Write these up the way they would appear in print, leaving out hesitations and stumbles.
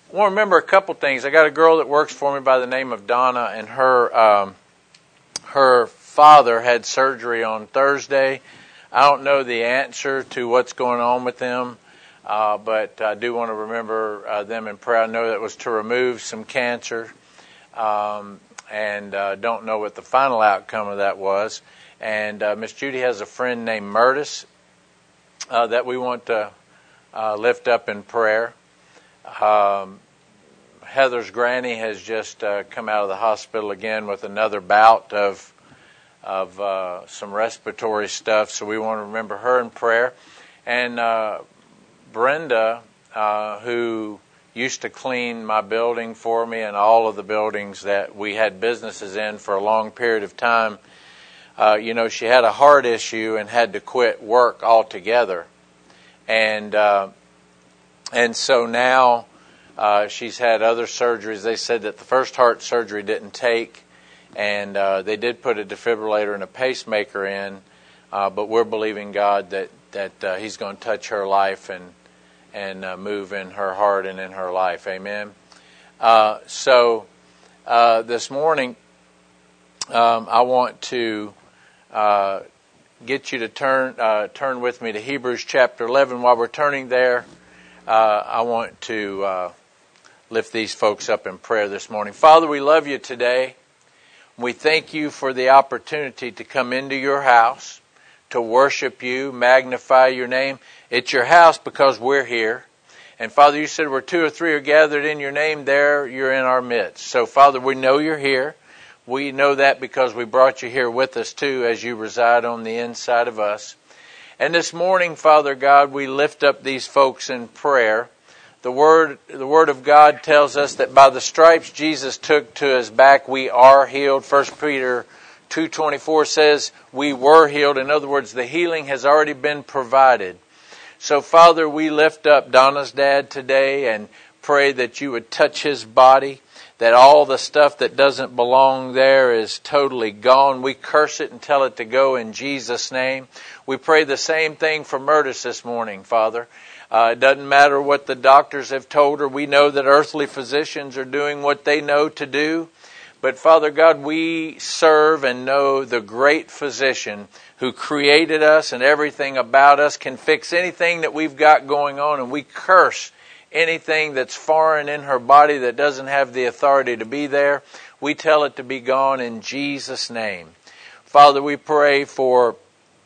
I want to remember a couple things. I got a girl that works for me by the name of Donna, and her father had surgery on Thursday. I don't know the answer to what's going on with them, but I do want to remember them in prayer. I know that was to remove some cancer, and don't know what the final outcome of that was. And Miss Judy has a friend named Murtis that we want to lift up in prayer. Heather's granny has just come out of the hospital again with another bout of some respiratory stuff, so we want to remember her in prayer. And Brenda, who used to clean my building for me and all of the buildings that we had businesses in for a long period of time, she had a heart issue and had to quit work altogether. And so now she's had other surgeries. They said that the first heart surgery didn't take, and they did put a defibrillator and a pacemaker in, but we're believing God that He's going to touch her life and move in her heart and in her life. Amen. So this morning, I want to get you to turn with me to Hebrews chapter 11. While we're turning there, I want to lift these folks up in prayer this morning. Father, we love you today. We thank you for the opportunity to come into your house, to worship you, magnify your name. It's your house because we're here. And Father, you said where two or three are gathered in your name, there you're in our midst. So Father, we know you're here. We know that because we brought you here with us too, as you reside on the inside of us. And this morning, Father God, we lift up these folks in prayer. The Word of God tells us that by the stripes Jesus took to his back, we are healed. 1 Peter 2:24 says we were healed. In other words, the healing has already been provided. So, Father, we lift up Donna's dad today and pray that you would touch his body, that all the stuff that doesn't belong there is totally gone. We curse it and tell it to go in Jesus' name. We pray the same thing for Murtis this morning, Father. It doesn't matter what the doctors have told her. We know that earthly physicians are doing what they know to do. But Father God, we serve and know the great physician who created us and everything about us, can fix anything that we've got going on. And we curse anything that's foreign in her body that doesn't have the authority to be there. We tell it to be gone in Jesus' name. Father, we pray for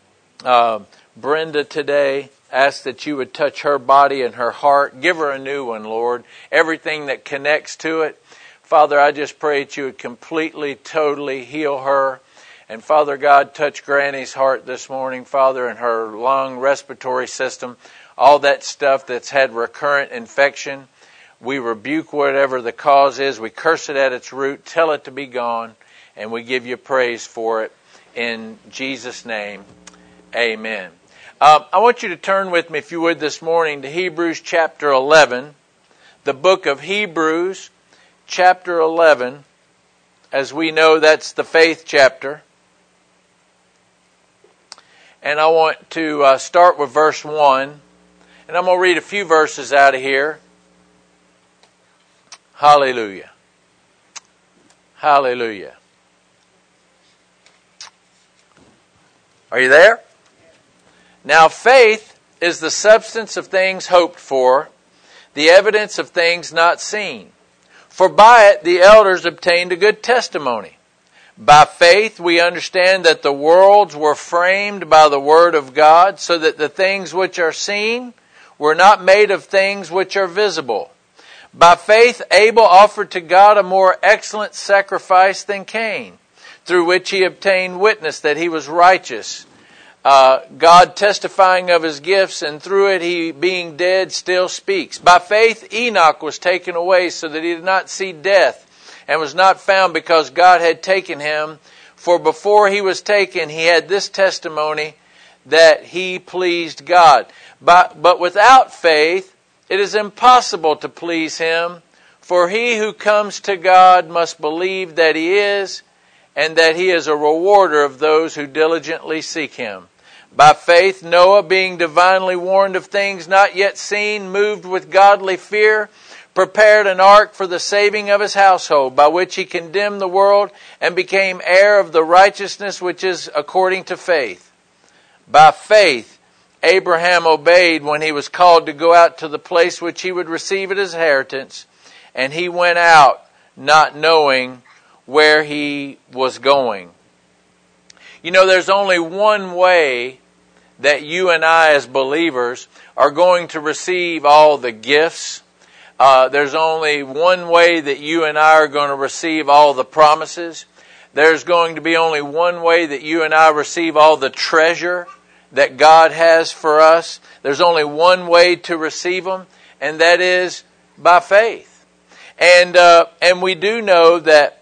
Brenda today. Ask that you would touch her body and her heart. Give her a new one, Lord. Everything that connects to it. Father, I just pray that you would completely, totally heal her. And Father God, touch Granny's heart this morning, Father, and her lung, respiratory system. All that stuff that's had recurrent infection. We rebuke whatever the cause is. We curse it at its root. Tell it to be gone. And we give you praise for it. In Jesus' name, amen. I want you to turn with me, if you would, this morning to Hebrews chapter 11. The book of Hebrews chapter 11. As we know, that's the faith chapter. And I want to start with verse 1. And I'm going to read a few verses out of here. Hallelujah. Hallelujah. Are you there? Now faith is the substance of things hoped for, the evidence of things not seen. For by it the elders obtained a good testimony. By faith we understand that the worlds were framed by the word of God, so that the things which are seen were not made of things which are visible. By faith Abel offered to God a more excellent sacrifice than Cain, through which he obtained witness that he was righteous, God testifying of his gifts, and through it he, being dead, still speaks. By faith Enoch was taken away so that he did not see death, and was not found because God had taken him. For before he was taken, he had this testimony, that he pleased God. But without faith it is impossible to please him. For he who comes to God must believe that he is, and that he is a rewarder of those who diligently seek him. By faith Noah, being divinely warned of things not yet seen, moved with godly fear, prepared an ark for the saving of his household, by which he condemned the world and became heir of the righteousness which is according to faith. By faith, Abraham obeyed when he was called to go out to the place which he would receive as inheritance, and he went out not knowing where he was going. You know, there's only one way that you and I as believers are going to receive all the gifts. There's only one way that you and I are going to receive all the promises. There's going to be only one way that you and I receive all the treasure that God has for us. There's only one way to receive them, and that is by faith. And we do know that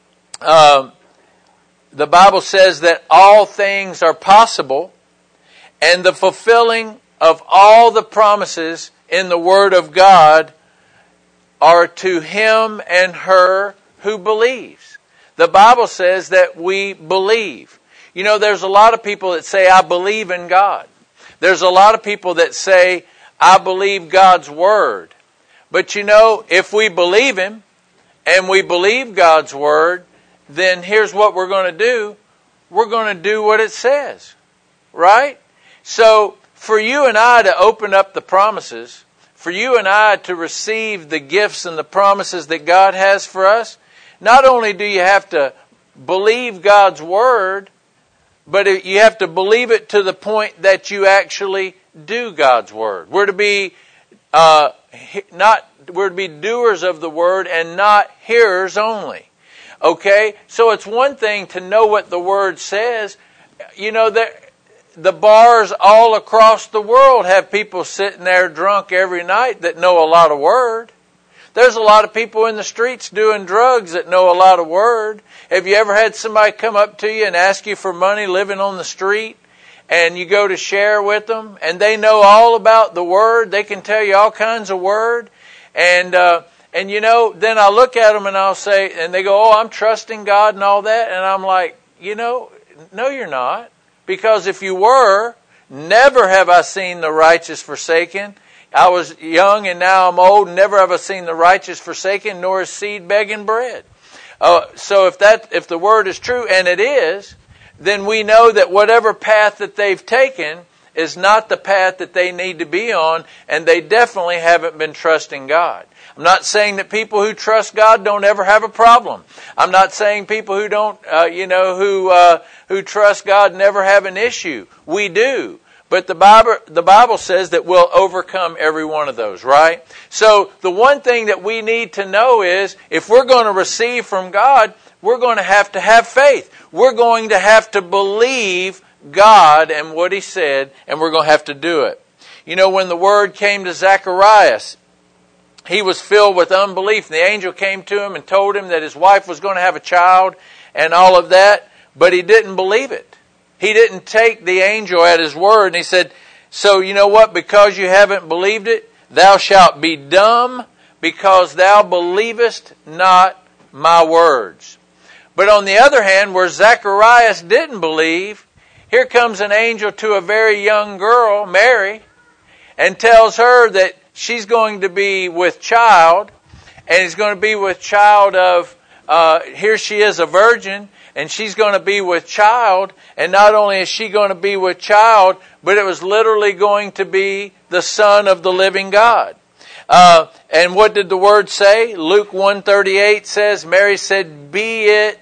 the Bible says that all things are possible, and the fulfilling of all the promises in the Word of God are to him and her who believes. The Bible says that we believe. You know, there's a lot of people that say, I believe in God. There's a lot of people that say, I believe God's Word. But you know, if we believe Him and we believe God's Word, then here's what we're going to do. We're going to do what it says. Right? So, for you and I to open up the promises, for you and I to receive the gifts and the promises that God has for us, not only do you have to believe God's Word, but you have to believe it to the point that you actually do God's Word. We're to be doers of the Word and not hearers only. Okay? So it's one thing to know what the Word says. You know, the bars all across the world have people sitting there drunk every night that know a lot of Word. There's a lot of people in the streets doing drugs that know a lot of Word. Have you ever had somebody come up to you and ask you for money living on the street, and you go to share with them, and they know all about the Word? They can tell you all kinds of Word. And you know, then I look at them and I'll say, and they go, oh, I'm trusting God and all that. And I'm like, you know, no, you're not. Because if you were, never have I seen the righteous forsaken. I was young and now I'm old. Never have I seen the righteous forsaken, nor his seed begging bread. So if the Word is true, and it is, then we know that whatever path that they've taken is not the path that they need to be on, and they definitely haven't been trusting God. I'm not saying that people who trust God don't ever have a problem. I'm not saying people who don't, who trust God never have an issue. We do. But the Bible says that we'll overcome every one of those, right? So the one thing that we need to know is, if we're going to receive from God, we're going to have faith. We're going to have to believe God and what He said, and we're going to have to do it. You know, when the word came to Zacharias, he was filled with unbelief. The angel came to him and told him that his wife was going to have a child and all of that, but he didn't believe it. He didn't take the angel at his word, and he said, so you know what, because you haven't believed it, thou shalt be dumb, because thou believest not my words. But on the other hand, where Zacharias didn't believe, here comes an angel to a very young girl, Mary, and tells her that she's going to be with child, and he's going to be with child of, here she is a virgin, and she's going to be with child, and not only is she going to be with child, but it was literally going to be the Son of the living God. And what did the Word say? Luke 1:38 says, Mary said, be it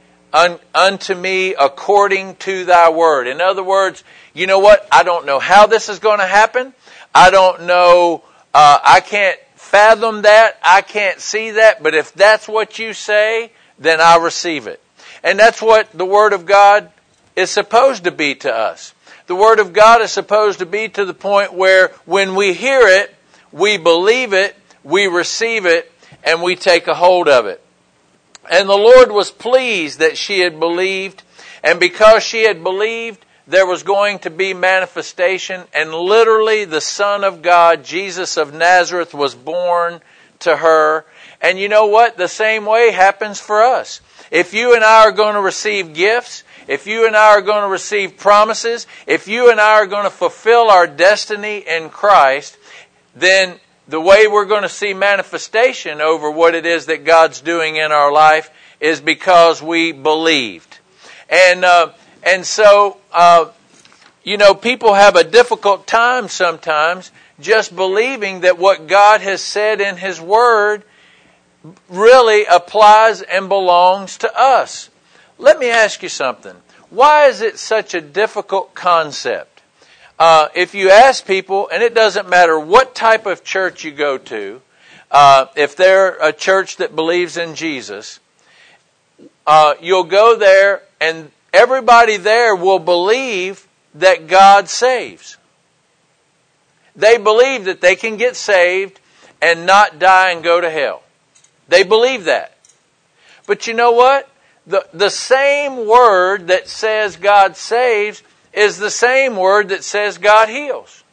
unto me according to thy word. In other words, you know what? I don't know how this is going to happen. I don't know, I can't fathom that. I can't see that. But if that's what you say, then I receive it. And that's what the Word of God is supposed to be to us. The Word of God is supposed to be to the point where when we hear it, we believe it, we receive it, and we take a hold of it. And the Lord was pleased that she had believed, and because she had believed, there was going to be manifestation, and literally the Son of God, Jesus of Nazareth, was born to her. And you know what? The same way happens for us. If you and I are going to receive gifts, if you and I are going to receive promises, if you and I are going to fulfill our destiny in Christ, then the way we're going to see manifestation over what it is that God's doing in our life is because we believed. And so, people have a difficult time sometimes just believing that what God has said in His Word really applies and belongs to us. Let me ask you something. Why is it such a difficult concept? If you ask people, and it doesn't matter what type of church you go to, if they're a church that believes in Jesus, you'll go there and everybody there will believe that God saves. They believe that they can get saved and not die and go to hell. They believe that. But you know what? The same word that says God saves is the same word that says God heals.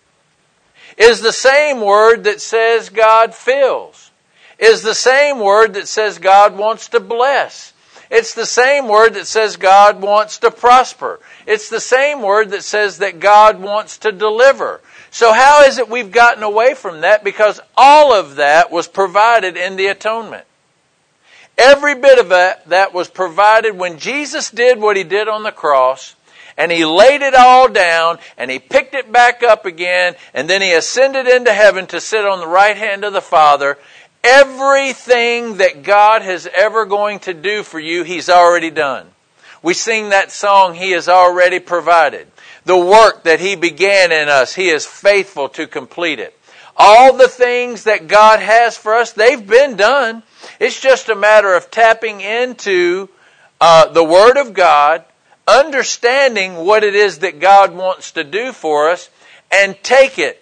Is the same word that says God fills. Is the same word that says God wants to bless. It's the same word that says God wants to prosper. It's the same word that says that God wants to deliver. So how is it we've gotten away from that? Because all of that was provided in the atonement. Every bit of that was provided when Jesus did what He did on the cross, and He laid it all down, and He picked it back up again, and then He ascended into heaven to sit on the right hand of the Father. Everything that God is ever going to do for you, He's already done. We sing that song, He has already provided. The work that He began in us, He is faithful to complete it. All the things that God has for us, they've been done. It's just a matter of tapping into the Word of God, understanding what it is that God wants to do for us, and take it,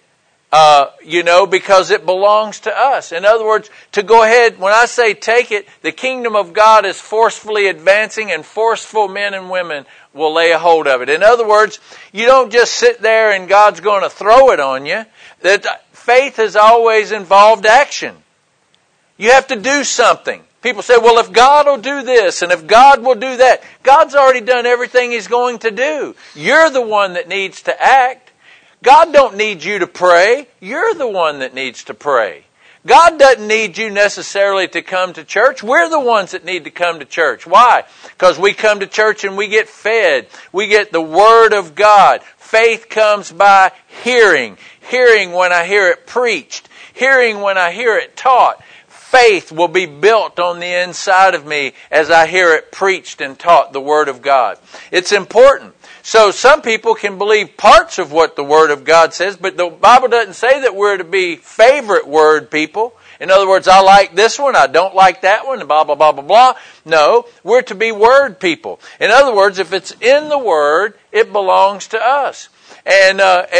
because it belongs to us. In other words, to go ahead, when I say take it, the kingdom of God is forcefully advancing, and forceful men and women will lay a hold of it. In other words, you don't just sit there and God's going to throw it on you. That faith has always involved action. You have to do something. People say, well, if God will do this and if God will do that, God's already done everything He's going to do. You're the one that needs to act. God don't need you to pray. You're the one that needs to pray. God doesn't need you necessarily to come to church. We're the ones that need to come to church. Why? Because we come to church and we get fed. We get the Word of God. Faith comes by hearing. Hearing when I hear it preached. Hearing when I hear it taught. Faith will be built on the inside of me as I hear it preached and taught, the Word of God. It's important. So some people can believe parts of what the Word of God says, but the Bible doesn't say that we're to be favorite word people. In other words, I like this one, I don't like that one, and blah, blah, blah, blah, blah. No, we're to be Word people. In other words, if it's in the Word, it belongs to us. And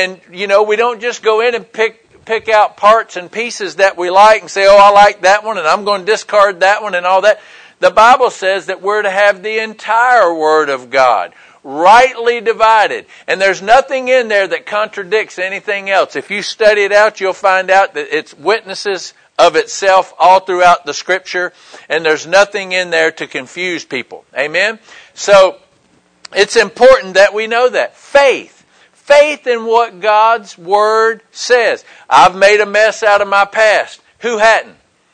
we don't just go in and pick out parts and pieces that we like and say, oh, I like that one and I'm going to discard that one and all that. The Bible says that we're to have the entire Word of God, rightly divided. And there's nothing in there that contradicts anything else. If you study it out, you'll find out that it's witnesses of itself all throughout the Scripture, and there's nothing in there to confuse people. Amen? So, it's important that we know that. Faith in what God's Word says. I've made a mess out of my past. Who hadn't?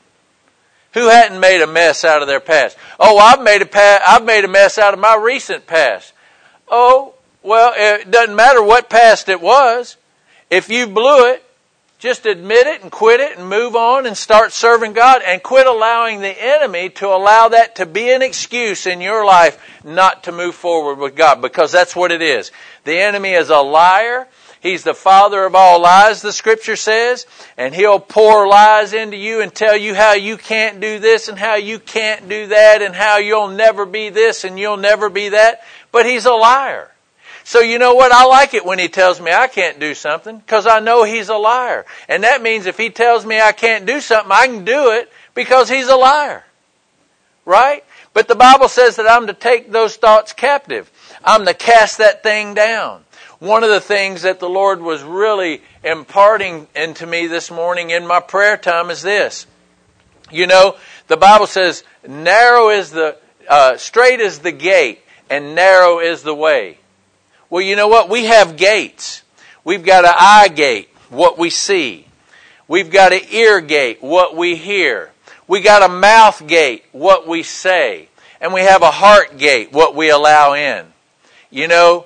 Who hadn't made a mess out of their past? Oh, I've made a mess out of my recent past. Oh, well, it doesn't matter what past it was. If you blew it, just admit it and quit it and move on and start serving God, and quit allowing the enemy to allow that to be an excuse in your life not to move forward with God, because that's what it is. The enemy is a liar. He's the father of all lies, the Scripture says, and he'll pour lies into you and tell you how you can't do this and how you can't do that and how you'll never be this and you'll never be that. But he's a liar. So you know what? I like it when he tells me I can't do something, because I know he's a liar. And that means if he tells me I can't do something, I can do it because he's a liar. Right? But the Bible says that I'm to take those thoughts captive. I'm to cast that thing down. One of the things that the Lord was really imparting into me this morning in my prayer time is this. You know, the Bible says, straight is the gate and narrow is the way. Well, you know what? We have gates. We've got an eye gate, what we see. We've got an ear gate, what we hear. We got a mouth gate, what we say. And we have a heart gate, what we allow in. You know,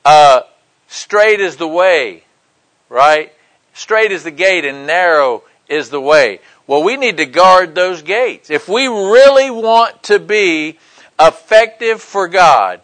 straight is the way, right? Straight is the gate and narrow is the way. Well, we need to guard those gates. If we really want to be effective for God,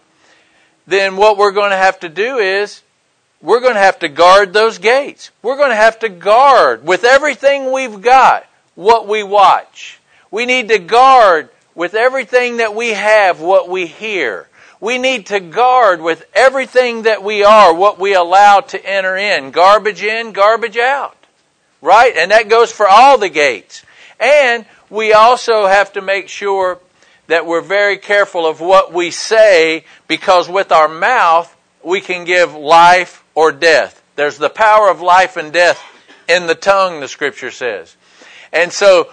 then what we're going to have to do is we're going to have to guard those gates. We're going to have to guard with everything we've got what we watch. We need to guard with everything that we have what we hear. We need to guard with everything that we are what we allow to enter in. Garbage in, garbage out. Right? And that goes for all the gates. And we also have to make sure that we're very careful of what we say, because with our mouth we can give life or death. There's the power of life and death in the tongue, the Scripture says. And so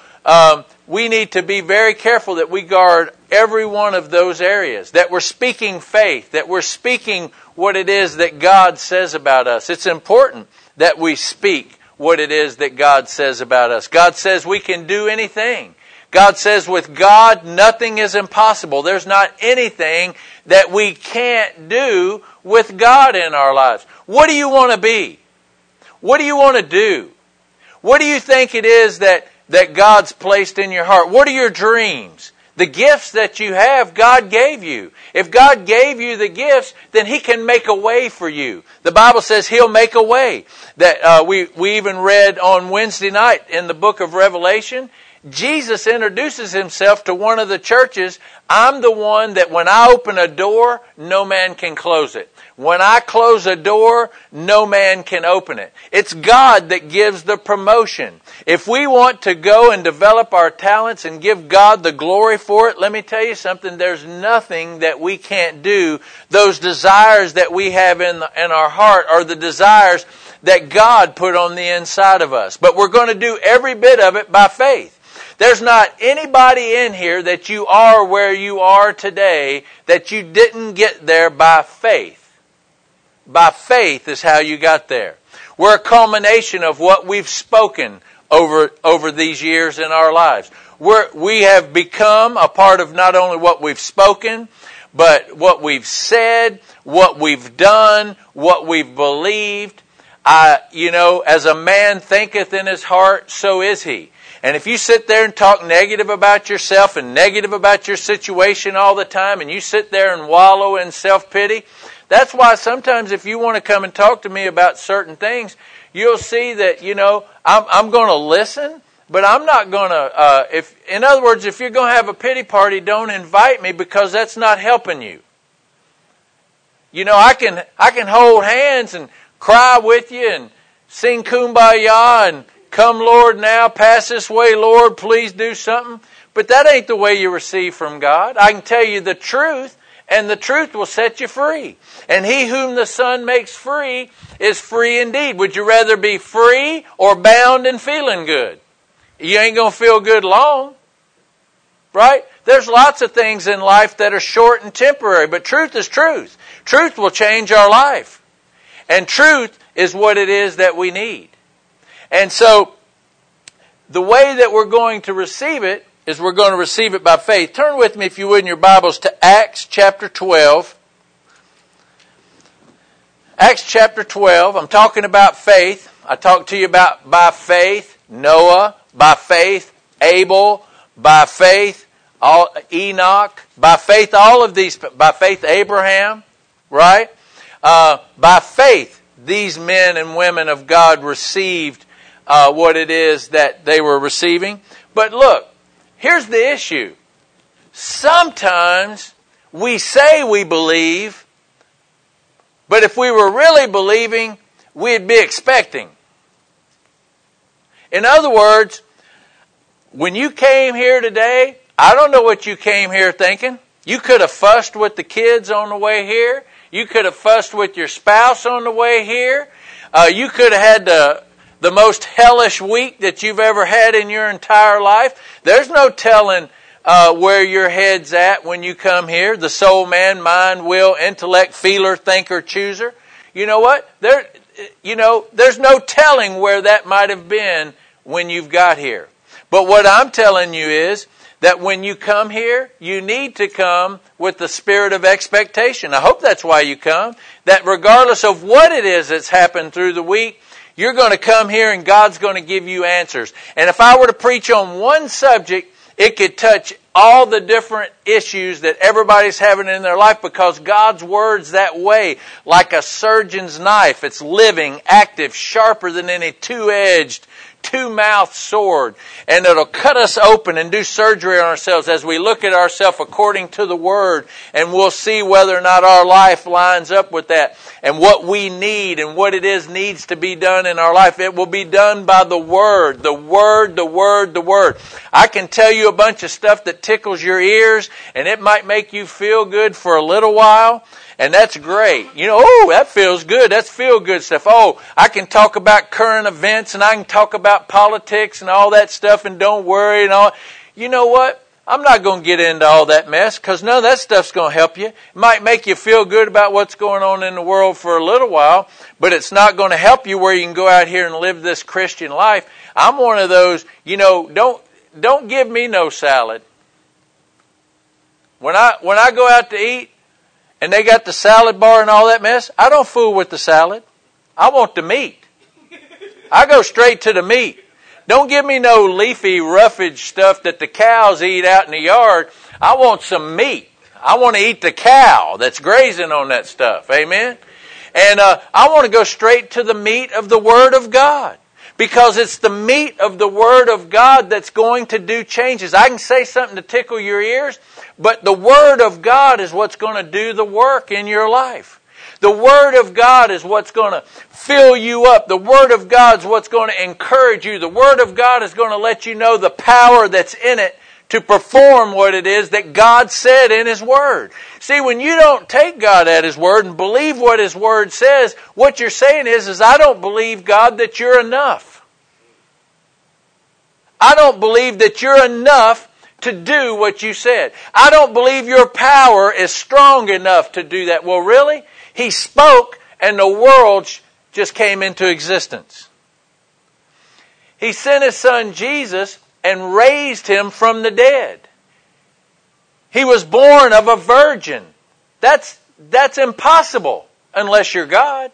we need to be very careful that we guard every one of those areas, that we're speaking faith, that we're speaking what it is that God says about us. It's important that we speak what it is that God says about us. God says we can do anything. God says with God, nothing is impossible. There's not anything that we can't do with God in our lives. What do you want to be? What do you want to do? What do you think it is that God's placed in your heart? What are your dreams? The gifts that you have, God gave you. If God gave you the gifts, then He can make a way for you. The Bible says He'll make a way. That we even read on Wednesday night in the book of Revelation, Jesus introduces Himself to one of the churches. I'm the one that when I open a door, no man can close it. When I close a door, no man can open it. It's God that gives the promotion. If we want to go and develop our talents and give God the glory for it, let me tell you something, there's nothing that we can't do. Those desires that we have in our heart are the desires that God put on the inside of us. But we're going to do every bit of it by faith. There's not anybody in here that you are where you are today that you didn't get there by faith. By faith is how you got there. We're a culmination of what we've spoken over these years in our lives. We have become a part of not only what we've spoken, but what we've said, what we've done, what we've believed. As a man thinketh in his heart, so is he. And if you sit there and talk negative about yourself and negative about your situation all the time, and you sit there and wallow in self-pity, that's why sometimes if you want to come and talk to me about certain things, you'll see that, I'm going to listen, but I'm not going to, in other words, if you're going to have a pity party, don't invite me, because that's not helping you. I can hold hands and cry with you and sing Kumbaya and come Lord now, pass this way Lord, please do something. But that ain't the way you receive from God. I can tell you the truth, and the truth will set you free. And he whom the Son makes free is free indeed. Would you rather be free or bound and feeling good? You ain't going to feel good long. Right? There's lots of things in life that are short and temporary, but truth is truth. Truth will change our life. And truth is what it is that we need. And so, the way that we're going to receive it is we're going to receive it by faith. Turn with me, if you would, in your Bibles to Acts chapter 12. Acts chapter 12, I'm talking about faith. I talked to you about by faith Noah, by faith Abel, by faith Enoch, by faith all of these, by faith Abraham, right? By faith these men and women of God received what it is that they were receiving. But look, here's the issue. Sometimes we say we believe, but if we were really believing, we'd be expecting. In other words, when you came here today, I don't know what you came here thinking. You could have fussed with the kids on the way here. You could have fussed with your spouse on the way here. You could have had the most hellish week that you've ever had in your entire life. There's no telling where your head's at when you come here. The soul, man, mind, will, intellect, feeler, thinker, chooser. You know what? There's no telling where that might have been when you've got here. But what I'm telling you is that when you come here, you need to come with the spirit of expectation. I hope that's why you come. That regardless of what it is that's happened through the week, you're going to come here and God's going to give you answers. And if I were to preach on one subject, it could touch all the different issues that everybody's having in their life, because God's Word's that way, like a surgeon's knife. It's living, active, sharper than any two-edged, two-mouthed sword. And it'll cut us open and do surgery on ourselves as we look at ourselves according to the Word. And we'll see whether or not our life lines up with that. And what we need and what it is needs to be done in our life. It will be done by the Word. The Word, the Word, the Word. I can tell you a bunch of stuff that tickles your ears, and it might make you feel good for a little while. And that's great. You know, oh, that feels good. That's feel-good stuff. Oh, I can talk about current events and I can talk about politics and all that stuff, and don't worry and all. You know what? I'm not going to get into all that mess, because none of that stuff's going to help you. It might make you feel good about what's going on in the world for a little while, but it's not going to help you where you can go out here and live this Christian life. I'm one of those, you know, don't give me no salad. When I go out to eat, and they got the salad bar and all that mess, I don't fool with the salad. I want the meat. I go straight to the meat. Don't give me no leafy roughage stuff that the cows eat out in the yard. I want some meat. I want to eat the cow that's grazing on that stuff. Amen? And I want to go straight to the meat of the Word of God. Because it's the meat of the Word of God that's going to do changes. I can say something to tickle your ears, but the Word of God is what's going to do the work in your life. The Word of God is what's going to fill you up. The Word of God is what's going to encourage you. The Word of God is going to let you know the power that's in it to perform what it is that God said in His Word. See, when you don't take God at His Word and believe what His Word says, what you're saying is I don't believe, God, that you're enough. I don't believe that you're enough to do what you said. I don't believe your power is strong enough to do that. Well, really? He spoke and the world just came into existence. He sent His Son Jesus and raised Him from the dead. He was born of a virgin. That's impossible unless you're God.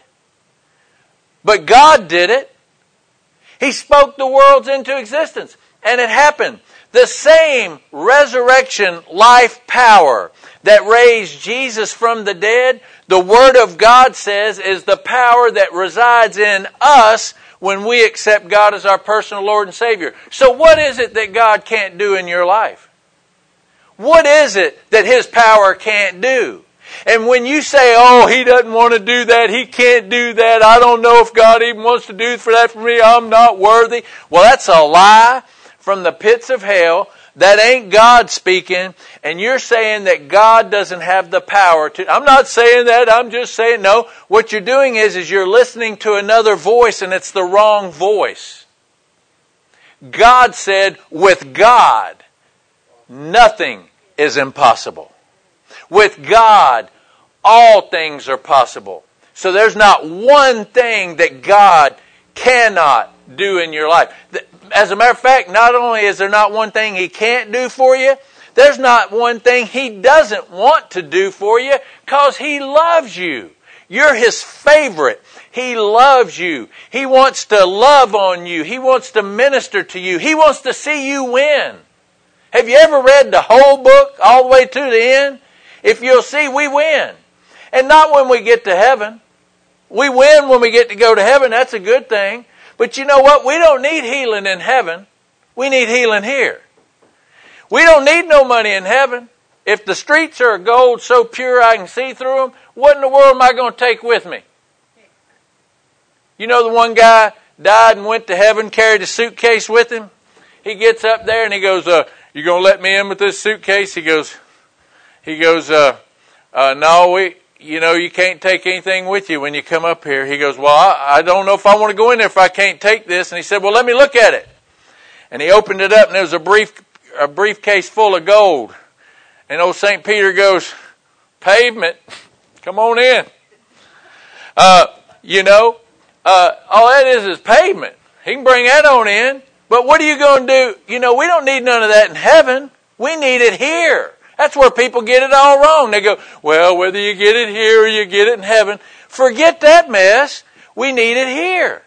But God did it. He spoke the worlds into existence, and it happened. The same resurrection life power that raised Jesus from the dead, the Word of God says, is the power that resides in us when we accept God as our personal Lord and Savior. So what is it that God can't do in your life? What is it that His power can't do? And when you say, oh, He doesn't want to do that, He can't do that, I don't know if God even wants to do that for me, I'm not worthy. Well, that's a lie from the pits of hell. That ain't God speaking, and you're saying that God doesn't have the power to. I'm not saying that, I'm just saying, no, what you're doing is you're listening to another voice, and it's the wrong voice. God said, with God, nothing is impossible. With God, all things are possible. So there's not one thing that God cannot do in your life. As a matter of fact, not only is there not one thing He can't do for you, there's not one thing He doesn't want to do for you, because He loves you. You're His favorite. He loves you. He wants to love on you. He wants to minister to you. He wants to see you win. Have you ever read the whole book all the way to the end? If you'll see, we win. And not when we get to heaven. We win when we get to go to heaven. That's a good thing. But you know what? We don't need healing in heaven. We need healing here. We don't need no money in heaven. If the streets are gold so pure I can see through them, what in the world am I going to take with me? You know the one guy died and went to heaven, carried a suitcase with him? He gets up there and he goes, you going to let me in with this suitcase? He goes, no, you can't take anything with you when you come up here. He goes, well, I don't know if I want to go in there if I can't take this. And he said, well, let me look at it. And he opened it up, and there was a briefcase full of gold. And old St. Peter goes, pavement, come on in. All that is pavement. He can bring that on in. But what are you going to do? You know, we don't need none of that in heaven. We need it here. That's where people get it all wrong. They go, well, whether you get it here or you get it in heaven, forget that mess. We need it here.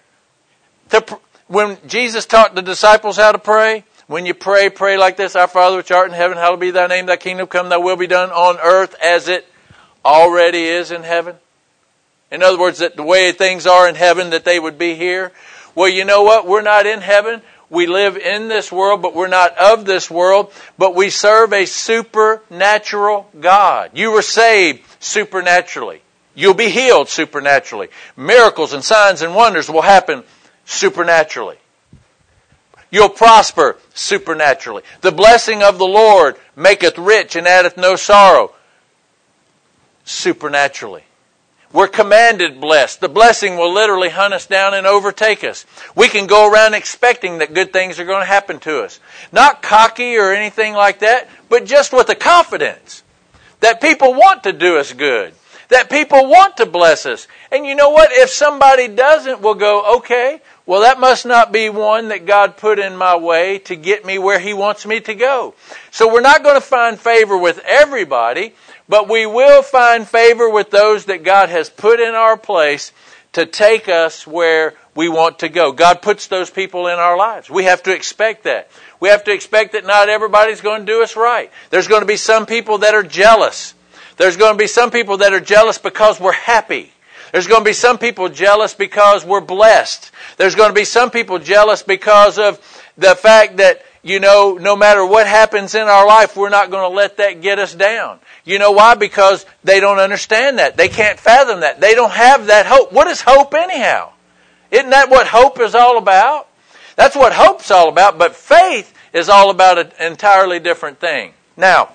When Jesus taught the disciples how to pray, when you pray, pray like this: Our Father which art in heaven, hallowed be thy name, thy kingdom come, thy will be done on earth as it already is in heaven. In other words, that the way things are in heaven, that they would be here. Well, you know what? We're not in heaven. We live in this world, but we're not of this world. But we serve a supernatural God. You were saved supernaturally. You'll be healed supernaturally. Miracles and signs and wonders will happen supernaturally. You'll prosper supernaturally. The blessing of the Lord maketh rich and addeth no sorrow. Supernaturally. We're commanded blessed. The blessing will literally hunt us down and overtake us. We can go around expecting that good things are going to happen to us. Not cocky or anything like that, but just with a confidence that people want to do us good. That people want to bless us. And you know what? If somebody doesn't, we'll go, okay, well, that must not be one that God put in my way to get me where He wants me to go. So we're not going to find favor with everybody, but we will find favor with those that God has put in our place to take us where we want to go. God puts those people in our lives. We have to expect that. We have to expect that not everybody's going to do us right. There's going to be some people that are jealous. There's going to be some people that are jealous because we're happy. There's going to be some people jealous because we're blessed. There's going to be some people jealous because of the fact that, you know, no matter what happens in our life, we're not going to let that get us down. You know why? Because they don't understand that. They can't fathom that. They don't have that hope. What is hope anyhow? Isn't that what hope is all about? That's what hope's all about. But faith is all about an entirely different thing. Now,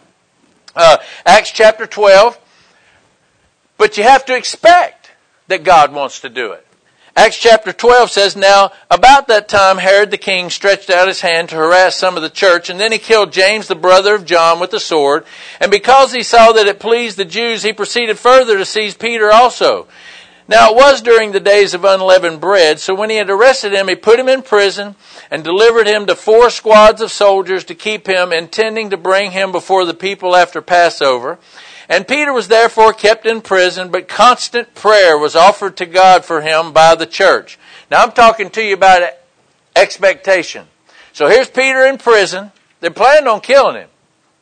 Acts chapter 12. But you have to expect that God wants to do it. Acts chapter 12 says, Now about that time Herod the king stretched out his hand to harass some of the church, and then he killed James the brother of John with the sword. And because he saw that it pleased the Jews, he proceeded further to seize Peter also. Now it was during the days of unleavened bread, so when he had arrested him, he put him in prison and delivered him to 4 squads of soldiers to keep him, intending to bring him before the people after Passover. And Peter was therefore kept in prison, but constant prayer was offered to God for him by the church. Now I'm talking to you about expectation. So here's Peter in prison. They're planning on killing him.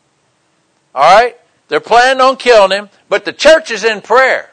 All right? They're planning on killing him, but the church is in prayer.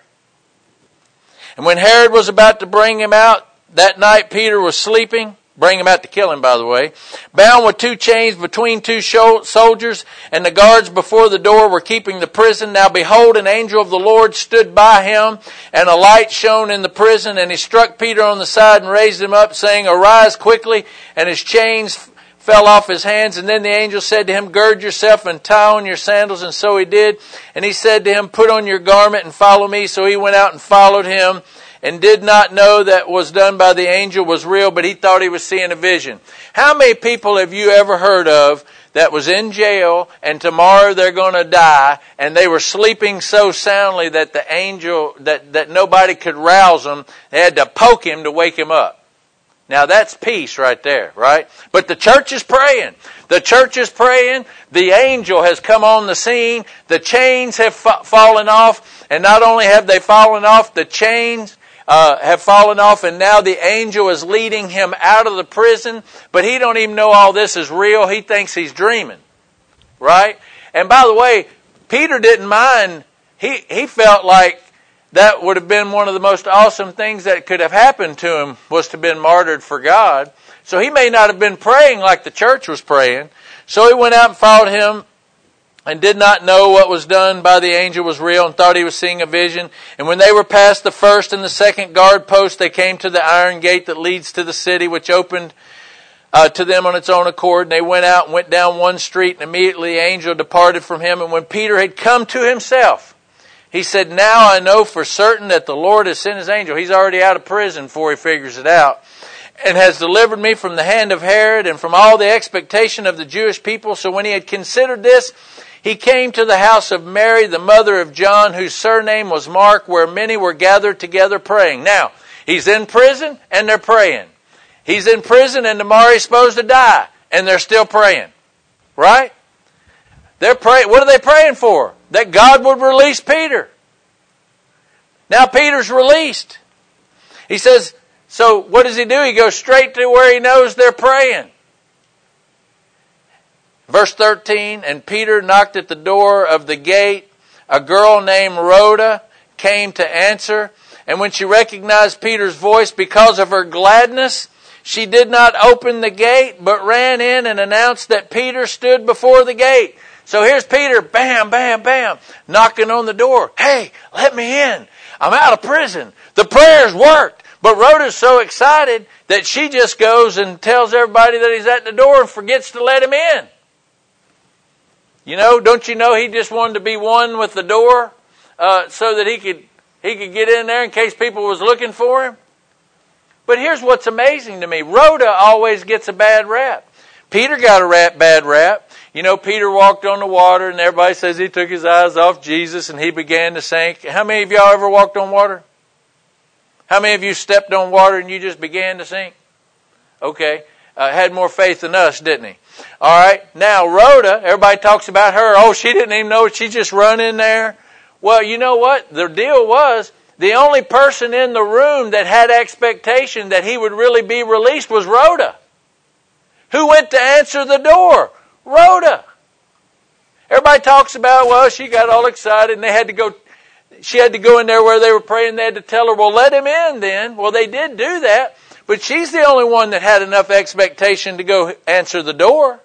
And when Herod was about to bring him out, that night Peter was sleeping. Bring him out to kill him, by the way. Bound with 2 chains between 2 soldiers, and the guards before the door were keeping the prison. Now behold, an angel of the Lord stood by him, and a light shone in the prison. And he struck Peter on the side and raised him up, saying, Arise quickly. And his chains fell off his hands. And then the angel said to him, Gird yourself and tie on your sandals. And so he did. And he said to him, Put on your garment and follow me. So he went out and followed him, and did not know that was done by the angel was real, but he thought he was seeing a vision. How many people have you ever heard of that was in jail and tomorrow they're going to die, and they were sleeping so soundly that the angel, that nobody could rouse them? They had to poke him to wake him up. Now that's peace right there, right? But the church is praying. The church is praying. The angel has come on the scene. The chains have fallen off. And not only have they fallen off, the chains have fallen off, and now the angel is leading him out of the prison, but he don't even know all this is real. He thinks he's dreaming, right? And by the way, Peter didn't mind. He felt like that would have been one of the most awesome things that could have happened to him, was to have been martyred for God. So he may not have been praying like the church was praying. So he went out and followed him, and did not know what was done by the angel was real, and thought he was seeing a vision. And when they were past the first and the second guard post, they came to the iron gate that leads to the city, which opened to them on its own accord. And they went out and went down one street, and immediately the angel departed from him. And when Peter had come to himself, he said, Now I know for certain that the Lord has sent his angel. He's already out of prison before he figures it out. And has delivered me from the hand of Herod and from all the expectation of the Jewish people. So when he had considered this, he came to the house of Mary, the mother of John, whose surname was Mark, where many were gathered together praying. Now, he's in prison and they're praying. He's in prison and tomorrow he's supposed to die. And they're still praying. Right? They're praying. What are they praying for? That God would release Peter. Now Peter's released. He says, so what does he do? He goes straight to where he knows they're praying. Verse 13, and Peter knocked at the door of the gate. A girl named Rhoda came to answer. And when she recognized Peter's voice because of her gladness, she did not open the gate, but ran in and announced that Peter stood before the gate. So here's Peter, bam, bam, bam, knocking on the door. Hey, let me in. I'm out of prison. The prayers worked. But Rhoda's so excited that she just goes and tells everybody that he's at the door and forgets to let him in. You know, don't you know he just wanted to be one with the door so that he could get in there in case people was looking for him? But here's what's amazing to me. Rhoda always gets a bad rap. Peter got a bad rap. You know, Peter walked on the water and everybody says he took his eyes off Jesus and he began to sink. How many of y'all ever walked on water? How many of you stepped on water and you just began to sink? Okay. Had more faith than us, didn't he? All right. Now, Rhoda, everybody talks about her. Oh, she didn't even know it. She just run in there. Well, you know what? The deal was the only person in the room that had expectation that he would really be released was Rhoda. Who went to answer the door? Rhoda. Everybody talks about, well, she got all excited and she had to go in there where they were praying. They had to tell her, well, let him in then. Well, they did do that. But she's the only one that had enough expectation to go answer the door.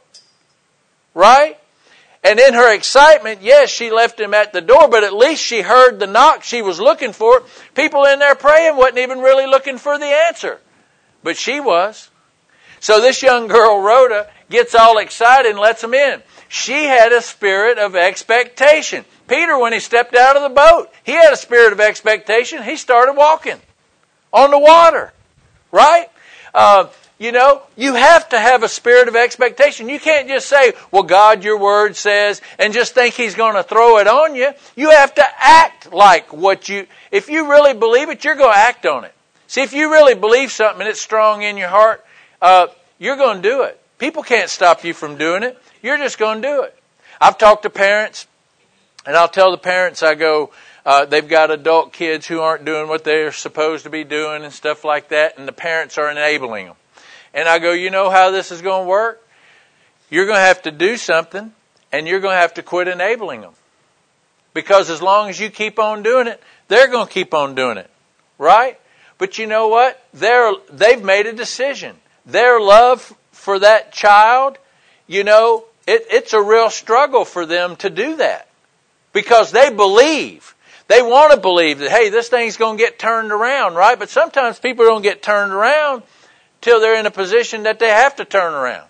Right? And in her excitement, yes, she left him at the door, but at least she heard the knock she was looking for. People in there praying wasn't even really looking for the answer. But she was. So this young girl, Rhoda, gets all excited and lets him in. She had a spirit of expectation. Peter, when he stepped out of the boat, he had a spirit of expectation. He started walking on the water. Right? You know, you have to have a spirit of expectation. You can't just say, well, God, your word says, and just think He's going to throw it on you. You have to act like if you really believe it, you're going to act on it. See, if you really believe something and it's strong in your heart, you're going to do it. People can't stop you from doing it. You're just going to do it. I've talked to parents, and I'll tell the parents, I go, they've got adult kids who aren't doing what they're supposed to be doing and stuff like that, and the parents are enabling them. And I go, you know how this is going to work? You're going to have to do something, and you're going to have to quit enabling them. Because as long as you keep on doing it, they're going to keep on doing it. Right? But you know what? They've made a decision. Their love for that child, you know, it's a real struggle for them to do that. Because they believe. They want to believe that, hey, this thing's going to get turned around, right? But sometimes people don't get turned around till they're in a position that they have to turn around.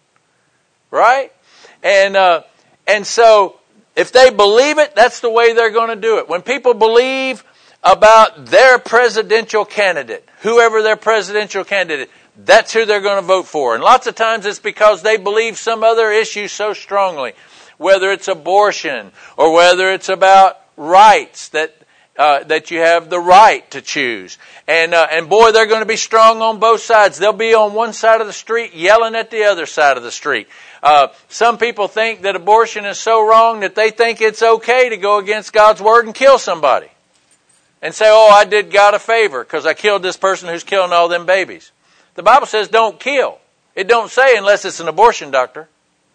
Right? And so if they believe it, that's the way they're going to do it. When people believe about their presidential candidate, whoever their presidential candidate, that's who they're going to vote for. And lots of times it's because they believe some other issue so strongly, whether it's abortion or whether it's about rights that you have the right to choose. And boy, they're going to be strong on both sides. They'll be on one side of the street yelling at the other side of the street. Some people think that abortion is so wrong that they think it's okay to go against God's word and kill somebody. And say, oh, I did God a favor because I killed this person who's killing all them babies. The Bible says don't kill. It don't say unless it's an abortion doctor.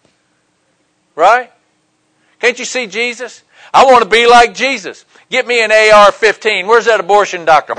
Right? Can't you see Jesus? I want to be like Jesus. Get me an AR-15. Where's that abortion doctor?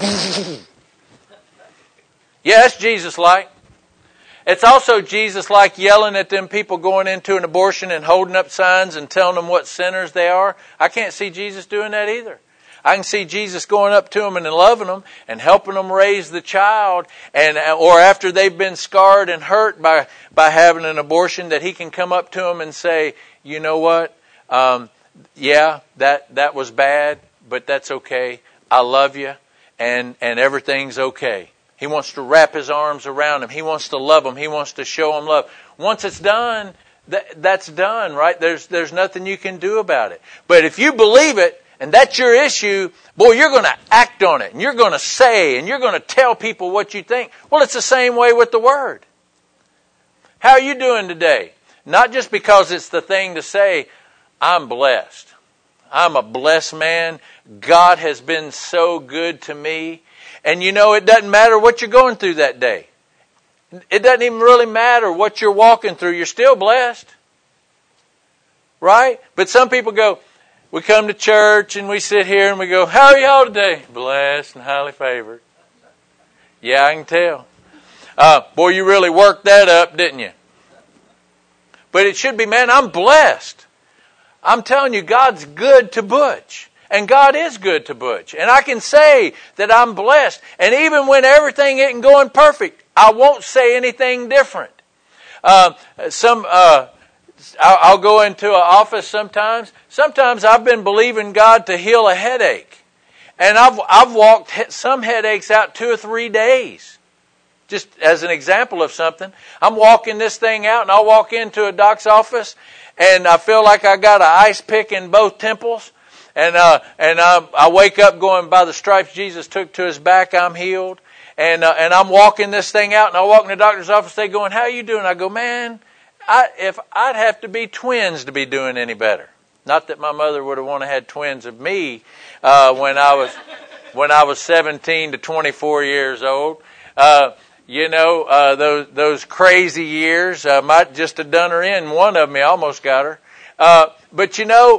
Yeah, that's Jesus-like. It's also Jesus-like yelling at them people going into an abortion and holding up signs and telling them what sinners they are. I can't see Jesus doing that either. I can see Jesus going up to them and loving them and helping them raise the child, or after they've been scarred and hurt by having an abortion, that He can come up to them and say, you know what? Yeah, that was bad, but that's okay. I love you, and everything's okay. He wants to wrap His arms around them. He wants to love them. He wants to show them love. Once it's done, that's done, right? There's nothing you can do about it. But if you believe it, and that's your issue, boy, you're going to act on it, and you're going to say, and you're going to tell people what you think. Well, it's the same way with the Word. How are you doing today? Not just because it's the thing to say, I'm blessed. I'm a blessed man. God has been so good to me. And it doesn't matter what you're going through that day. It doesn't even really matter what you're walking through. You're still blessed. Right? But some people go, we come to church and we sit here and we go, how are y'all today? Blessed and highly favored. Yeah, I can tell. Boy, you really worked that up, didn't you? But it should be, man, I'm blessed. I'm telling you, God's good to Butch. And God is good to Butch. And I can say that I'm blessed. And even when everything isn't going perfect, I won't say anything different. I'll go into an office sometimes. Sometimes I've been believing God to heal a headache. And I've walked some headaches out 2 or 3 days. Just as an example of something. I'm walking this thing out and I'll walk into a doc's office and I feel like I got an ice pick in both temples. And I wake up going, by the stripes Jesus took to his back, I'm healed. And I'm walking this thing out and I walk in the doctor's office, they going, how are you doing? I go, man, if I'd have to be twins to be doing any better. Not that my mother would have wanted to have twins of me when I was 17 to 24 years old. Those crazy years might just have done her in. One of them, I almost got her. But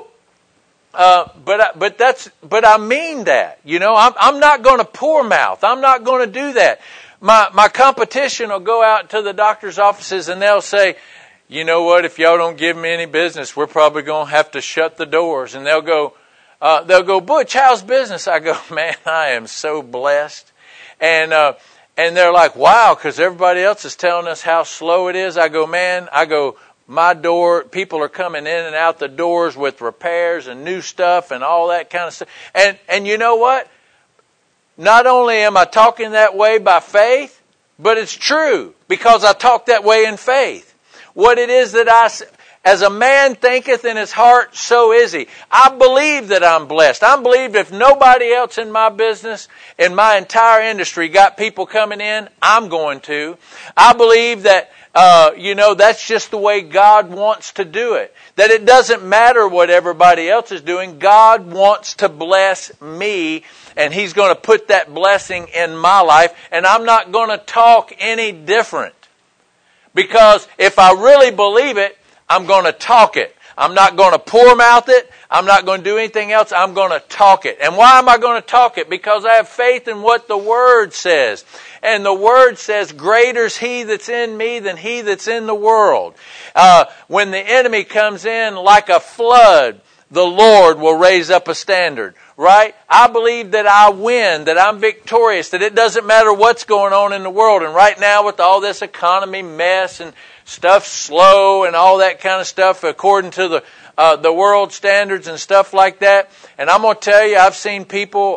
I mean that. I'm not going to poor mouth. I'm not going to do that. My competition will go out to the doctor's offices and they'll say, you know what, if y'all don't give me any business, we're probably going to have to shut the doors. And they'll go, Butch, how's business? I go, man, I am so blessed. And they're like, wow, because everybody else is telling us how slow it is. I go, my door, people are coming in and out the doors with repairs and new stuff and all that kind of stuff. And you know what? Not only am I talking that way by faith, but it's true because I talk that way in faith. What it is that as a man thinketh in his heart, so is he. I believe that I'm blessed. I believe if nobody else in my business, in my entire industry, got people coming in, I'm going to. I believe that, that's just the way God wants to do it. That it doesn't matter what everybody else is doing. God wants to bless me, and He's going to put that blessing in my life, and I'm not going to talk any different. Because if I really believe it, I'm going to talk it. I'm not going to poor mouth it. I'm not going to do anything else. I'm going to talk it. And why am I going to talk it? Because I have faith in what the Word says. And the Word says, greater is He that's in me than he that's in the world. When the enemy comes in like a flood, the Lord will raise up a standard. Right? I believe that I win, that I'm victorious, that it doesn't matter what's going on in the world. And right now with all this economy mess and stuff slow and all that kind of stuff according to the world standards and stuff like that. And I'm going to tell you, I've seen people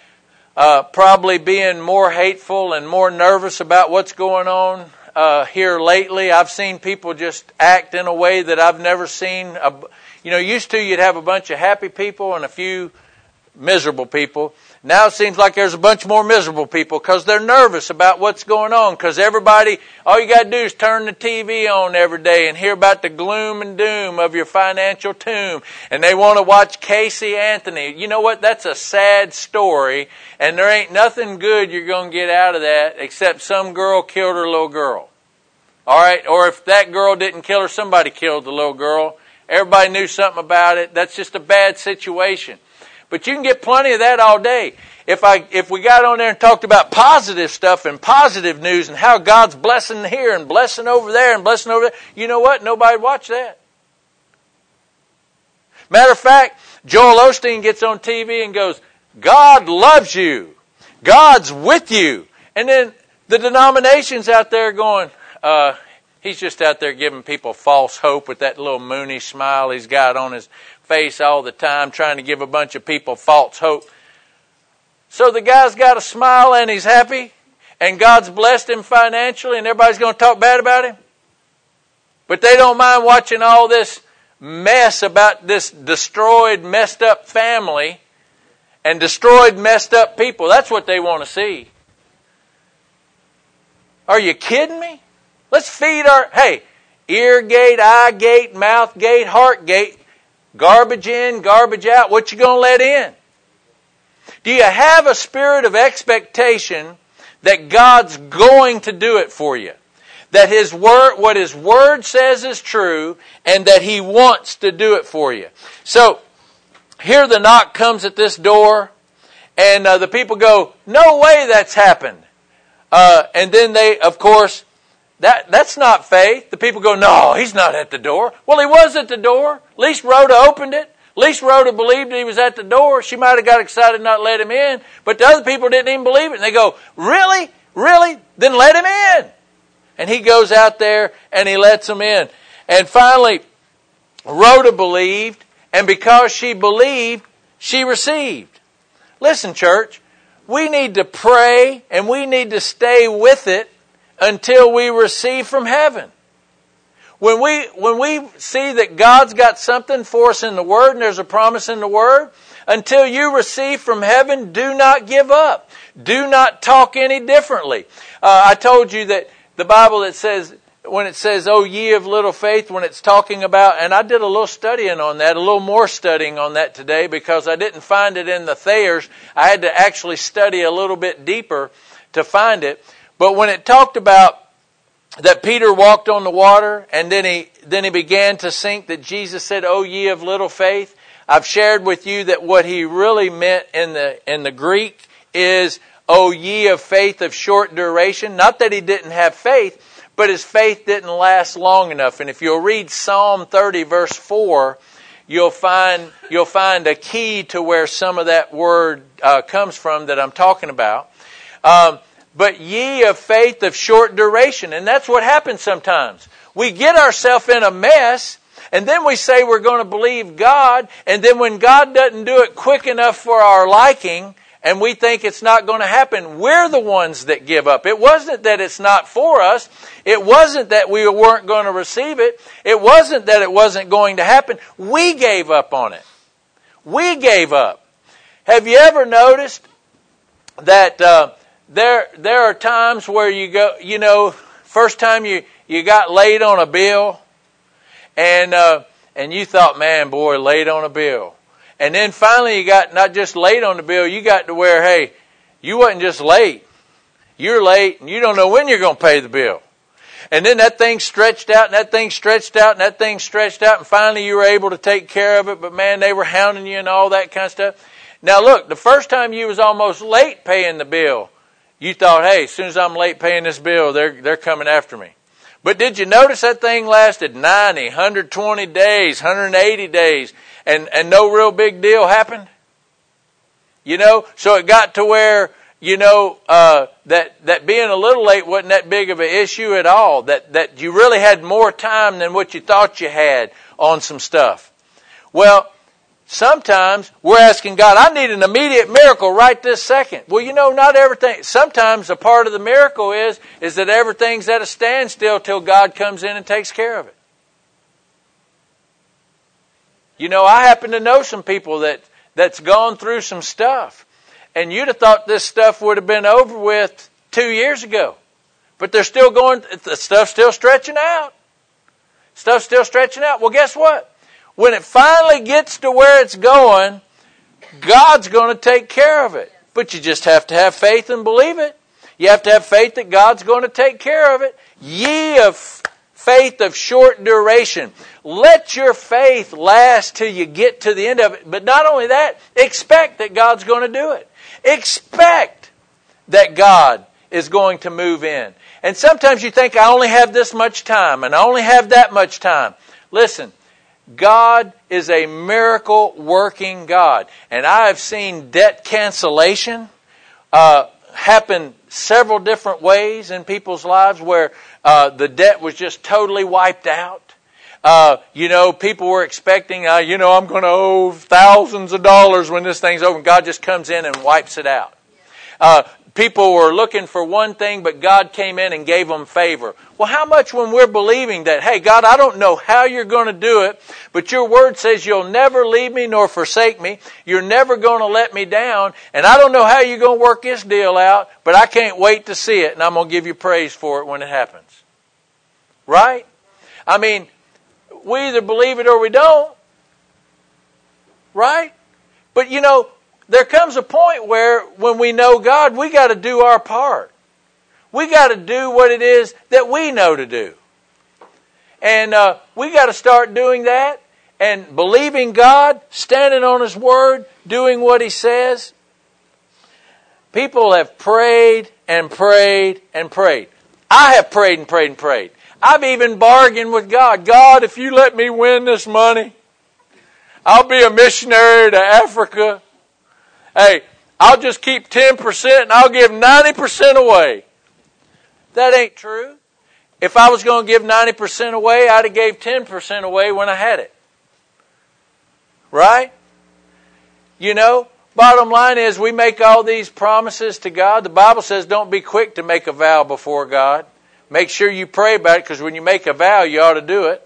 probably being more hateful and more nervous about what's going on here lately. I've seen people just act in a way that I've never seen. Used to you'd have a bunch of happy people and a few miserable people. Now it seems like there's a bunch more miserable people because they're nervous about what's going on. Because everybody, all you got to do is turn the TV on every day and hear about the gloom and doom of your financial tomb. And they want to watch Casey Anthony. You know what? That's a sad story. And there ain't nothing good you're going to get out of that except some girl killed her little girl. All right? Or if that girl didn't kill her, somebody killed the little girl. Everybody knew something about it. That's just a bad situation. But you can get plenty of that all day. If we got on there and talked about positive stuff and positive news and how God's blessing here and blessing over there and blessing over there, you know what? Nobody'd watch that. Matter of fact, Joel Osteen gets on TV and goes, God loves you. God's with you. And then the denominations out there going, he's just out there giving people false hope with that little moony smile he's got on his face all the time, trying to give a bunch of people false hope. So the guy's got a smile and he's happy, and God's blessed him financially, and everybody's going to talk bad about him. But they don't mind watching all this mess about this destroyed, messed up family and destroyed, messed up people. That's what they want to see. Are you kidding me? Let's feed ear gate, eye gate, mouth gate, heart gate, garbage in, garbage out. What you going to let in? Do you have a spirit of expectation that God's going to do it for you? That His Word, what His Word says is true, and that He wants to do it for you. So, here the knock comes at this door, and the people go, no way that's happened. And then they, of course, that's not faith. The people go, no, he's not at the door. Well, he was at the door. At least Rhoda opened it. At least Rhoda believed he was at the door. She might have got excited and not let him in. But the other people didn't even believe it. And they go, really? Really? Then let him in. And he goes out there and he lets them in. And finally, Rhoda believed. And because she believed, she received. Listen, church, we need to pray and we need to stay with it until we receive from heaven. When we see that God's got something for us in the Word and there's a promise in the Word, until you receive from heaven, do not give up. Do not talk any differently. I told you that the Bible that says, when it says, "O ye of little faith," when it's talking about, and I did a little studying on that, a little more studying on that today because I didn't find it in the Thayers. I had to actually study a little bit deeper to find it. But when it talked about that Peter walked on the water and then he began to sink, that Jesus said, "O ye of little faith," I've shared with you that what he really meant in the Greek is, "O ye of faith of short duration." Not that he didn't have faith, but his faith didn't last long enough. And if you'll read Psalm 30 verse 4, you'll find a key to where some of that word comes from that I'm talking about. But ye of faith of short duration. And that's what happens sometimes. We get ourselves in a mess, and then we say we're going to believe God, and then when God doesn't do it quick enough for our liking, and we think it's not going to happen, we're the ones that give up. It wasn't that it's not for us. It wasn't that we weren't going to receive it. It wasn't that it wasn't going to happen. We gave up on it. We gave up. Have you ever noticed that there are times where you go, first time you got late on a bill, and you thought, man, boy, late on a bill. And then finally you got not just late on the bill, you got to where, hey, you wasn't just late. You're late and you don't know when you're going to pay the bill. And then that thing stretched out and that thing stretched out and that thing stretched out, and finally you were able to take care of it, but man, they were hounding you and all that kind of stuff. Now look, the first time you was almost late paying the bill, you thought, hey, as soon as I'm late paying this bill, they're coming after me. But did you notice that thing lasted 90, 120 days, 180 days, and no real big deal happened? So it got to where, that being a little late wasn't that big of an issue at all, that you really had more time than what you thought you had on some stuff. Well, sometimes we're asking God, I need an immediate miracle right this second. Well, not everything. Sometimes a part of the miracle is that everything's at a standstill till God comes in and takes care of it. I happen to know some people that's gone through some stuff. And you'd have thought this stuff would have been over with 2 years ago. But they're still going, the stuff's still stretching out. Stuff's still stretching out. Well, guess what? When it finally gets to where it's going, God's going to take care of it. But you just have to have faith and believe it. You have to have faith that God's going to take care of it. Ye of faith of short duration. Let your faith last till you get to the end of it. But not only that, expect that God's going to do it. Expect that God is going to move in. And sometimes you think, I only have this much time and I only have that much time. Listen, God is a miracle working God. And I have seen debt cancellation happen several different ways in people's lives where the debt was just totally wiped out. People were expecting, I'm going to owe thousands of dollars when this thing's over. And God just comes in and wipes it out. people were looking for one thing, but God came in and gave them favor. Well, how much when we're believing that, hey, God, I don't know how you're going to do it, but your word says you'll never leave me nor forsake me. You're never going to let me down. And I don't know how you're going to work this deal out, but I can't wait to see it. And I'm going to give you praise for it when it happens. Right? I mean, we either believe it or we don't. Right? But you know, there comes a point where when we know God, we got to do our part. We got to do what it is that we know to do. And we got to start doing that and believing God, standing on His Word, doing what He says. People have prayed and prayed and prayed. I have prayed and prayed and prayed. I've even bargained with God. God, if you let me win this money, I'll be a missionary to Africa. Hey, I'll just keep 10% and I'll give 90% away. That ain't true. If I was going to give 90% away, I'd have gave 10% away when I had it. Right? You know, bottom line is we make all these promises to God. The Bible says don't be quick to make a vow before God. Make sure you pray about it, because when you make a vow, you ought to do it.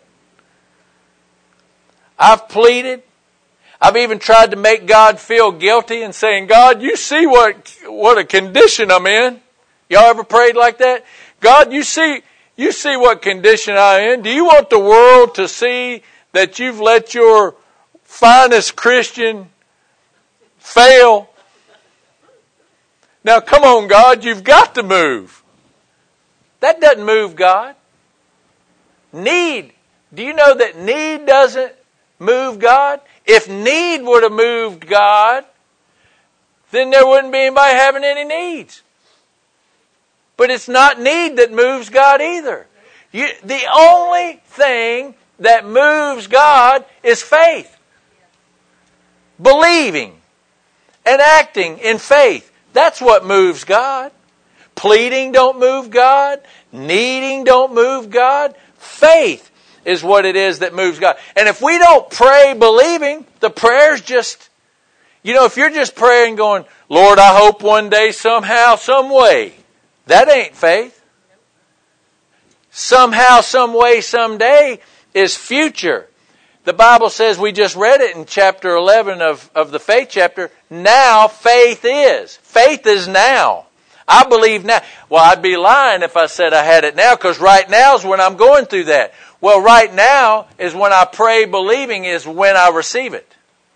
I've pleaded. I've even tried to make God feel guilty and saying, God, you see what a condition I'm in. Y'all ever prayed like that? God, you see what condition I'm in. Do you want the world to see that you've let your finest Christian fail? Now come on, God, you've got to move. That doesn't move God. Need. Do you know that need doesn't move God? If need would have moved God, then there wouldn't be anybody having any needs. But it's not need that moves God either. The only thing that moves God is faith. Believing and acting in faith. That's what moves God. Pleading don't move God. Needing don't move God. Faith is what it is that moves God. And if we don't pray believing, the prayer's just, you know, if you're just praying going, Lord, I hope one day, somehow, some way, that ain't faith. Somehow, some way, someday is future. The Bible says, we just read it in chapter 11 of the faith chapter, now faith is. Faith is now. I believe now. Well, I'd be lying if I said I had it now, because right now is when I'm going through that. Well, right now is when I pray believing is when I receive it.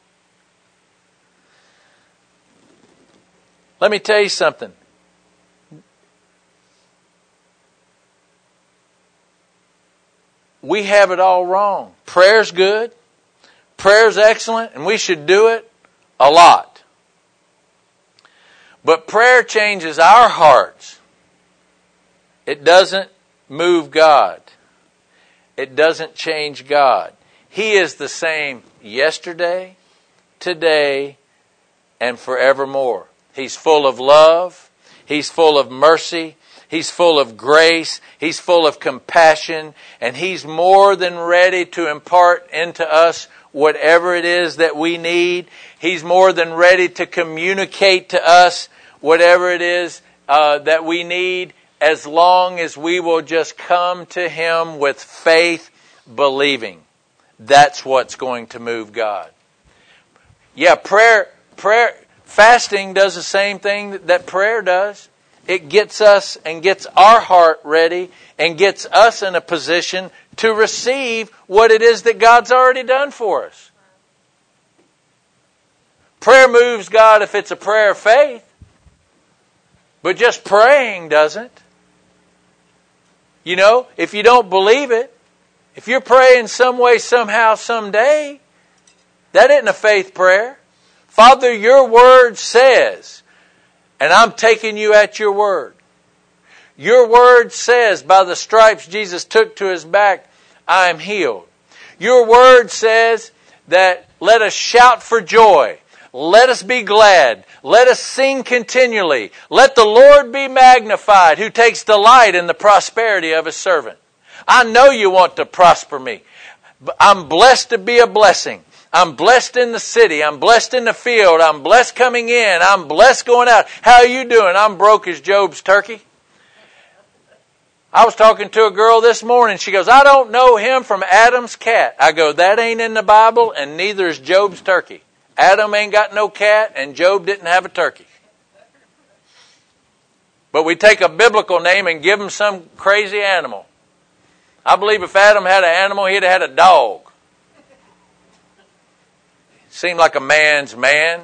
Let me tell you something. We have it all wrong. Prayer's good. Prayer's excellent, and we should do it a lot. But prayer changes our hearts. It doesn't move God. It doesn't change God. He is the same yesterday, today, and forevermore. He's full of love. He's full of mercy. He's full of grace. He's full of compassion. And He's more than ready to impart into us whatever it is that we need. He's more than ready to communicate to us whatever it is that we need, as long as we will just come to Him with faith, believing. That's what's going to move God. Yeah, prayer, fasting does the same thing that prayer does. It gets us and gets our heart ready and gets us in a position to receive what it is that God's already done for us. Prayer moves God if it's a prayer of faith. But just praying doesn't. You know, if you don't believe it, if you're praying some way, somehow, someday, that isn't a faith prayer. Father, your word says, and I'm taking you at your word. Your word says, by the stripes Jesus took to His back, I am healed. Your word says that let us shout for joy. Let us be glad. Let us sing continually. Let the Lord be magnified, who takes delight in the prosperity of His servant. I know you want to prosper me. I'm blessed to be a blessing. I'm blessed in the city. I'm blessed in the field. I'm blessed coming in. I'm blessed going out. How are you doing? I'm broke as Job's turkey. I was talking to a girl this morning. She goes, I don't know him from Adam's cat. I go, that ain't in the Bible, and neither is Job's turkey. Adam ain't got no cat, and Job didn't have a turkey. But we take a biblical name and give him some crazy animal. I believe if Adam had an animal, he'd have had a dog. Seemed like a man's man.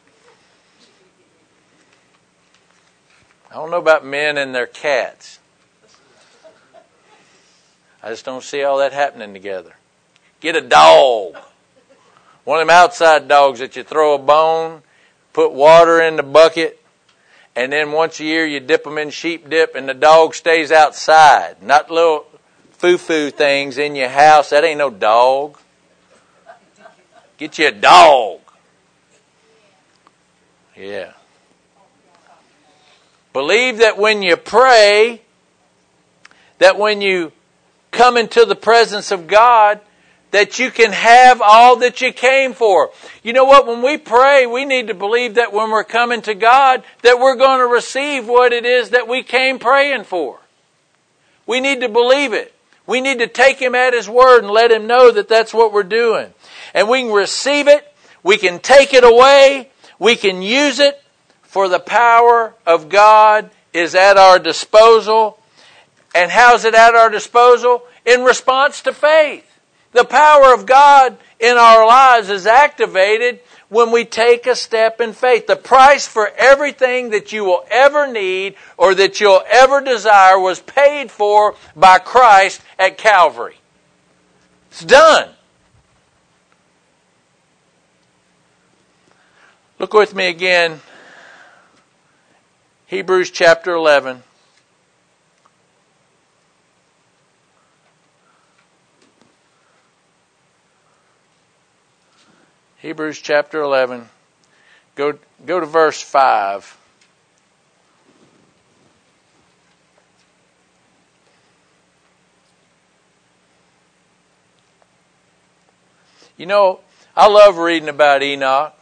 I don't know about men and their cats. I just don't see all that happening together. Get a dog. One of them outside dogs that you throw a bone, put water in the bucket, and then once a year you dip them in sheep dip and the dog stays outside. Not little foo-foo things in your house. That ain't no dog. Get you a dog. Yeah. Believe that when you pray, that when you come into the presence of God, that you can have all that you came for. You know what? When we pray, we need to believe that when we're coming to God, that we're going to receive what it is that we came praying for. We need to believe it. We need to take Him at His word and let Him know that that's what we're doing. And we can receive it. We can take it away. We can use it. For the power of God is at our disposal. And how's it at our disposal? In response to faith. The power of God in our lives is activated when we take a step in faith. The price for everything that you will ever need or that you'll ever desire was paid for by Christ at Calvary. It's done. Look with me again. Hebrews chapter 11. Hebrews chapter 11. Go to verse 5. You know, I love reading about Enoch.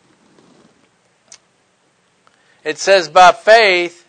It says, by faith,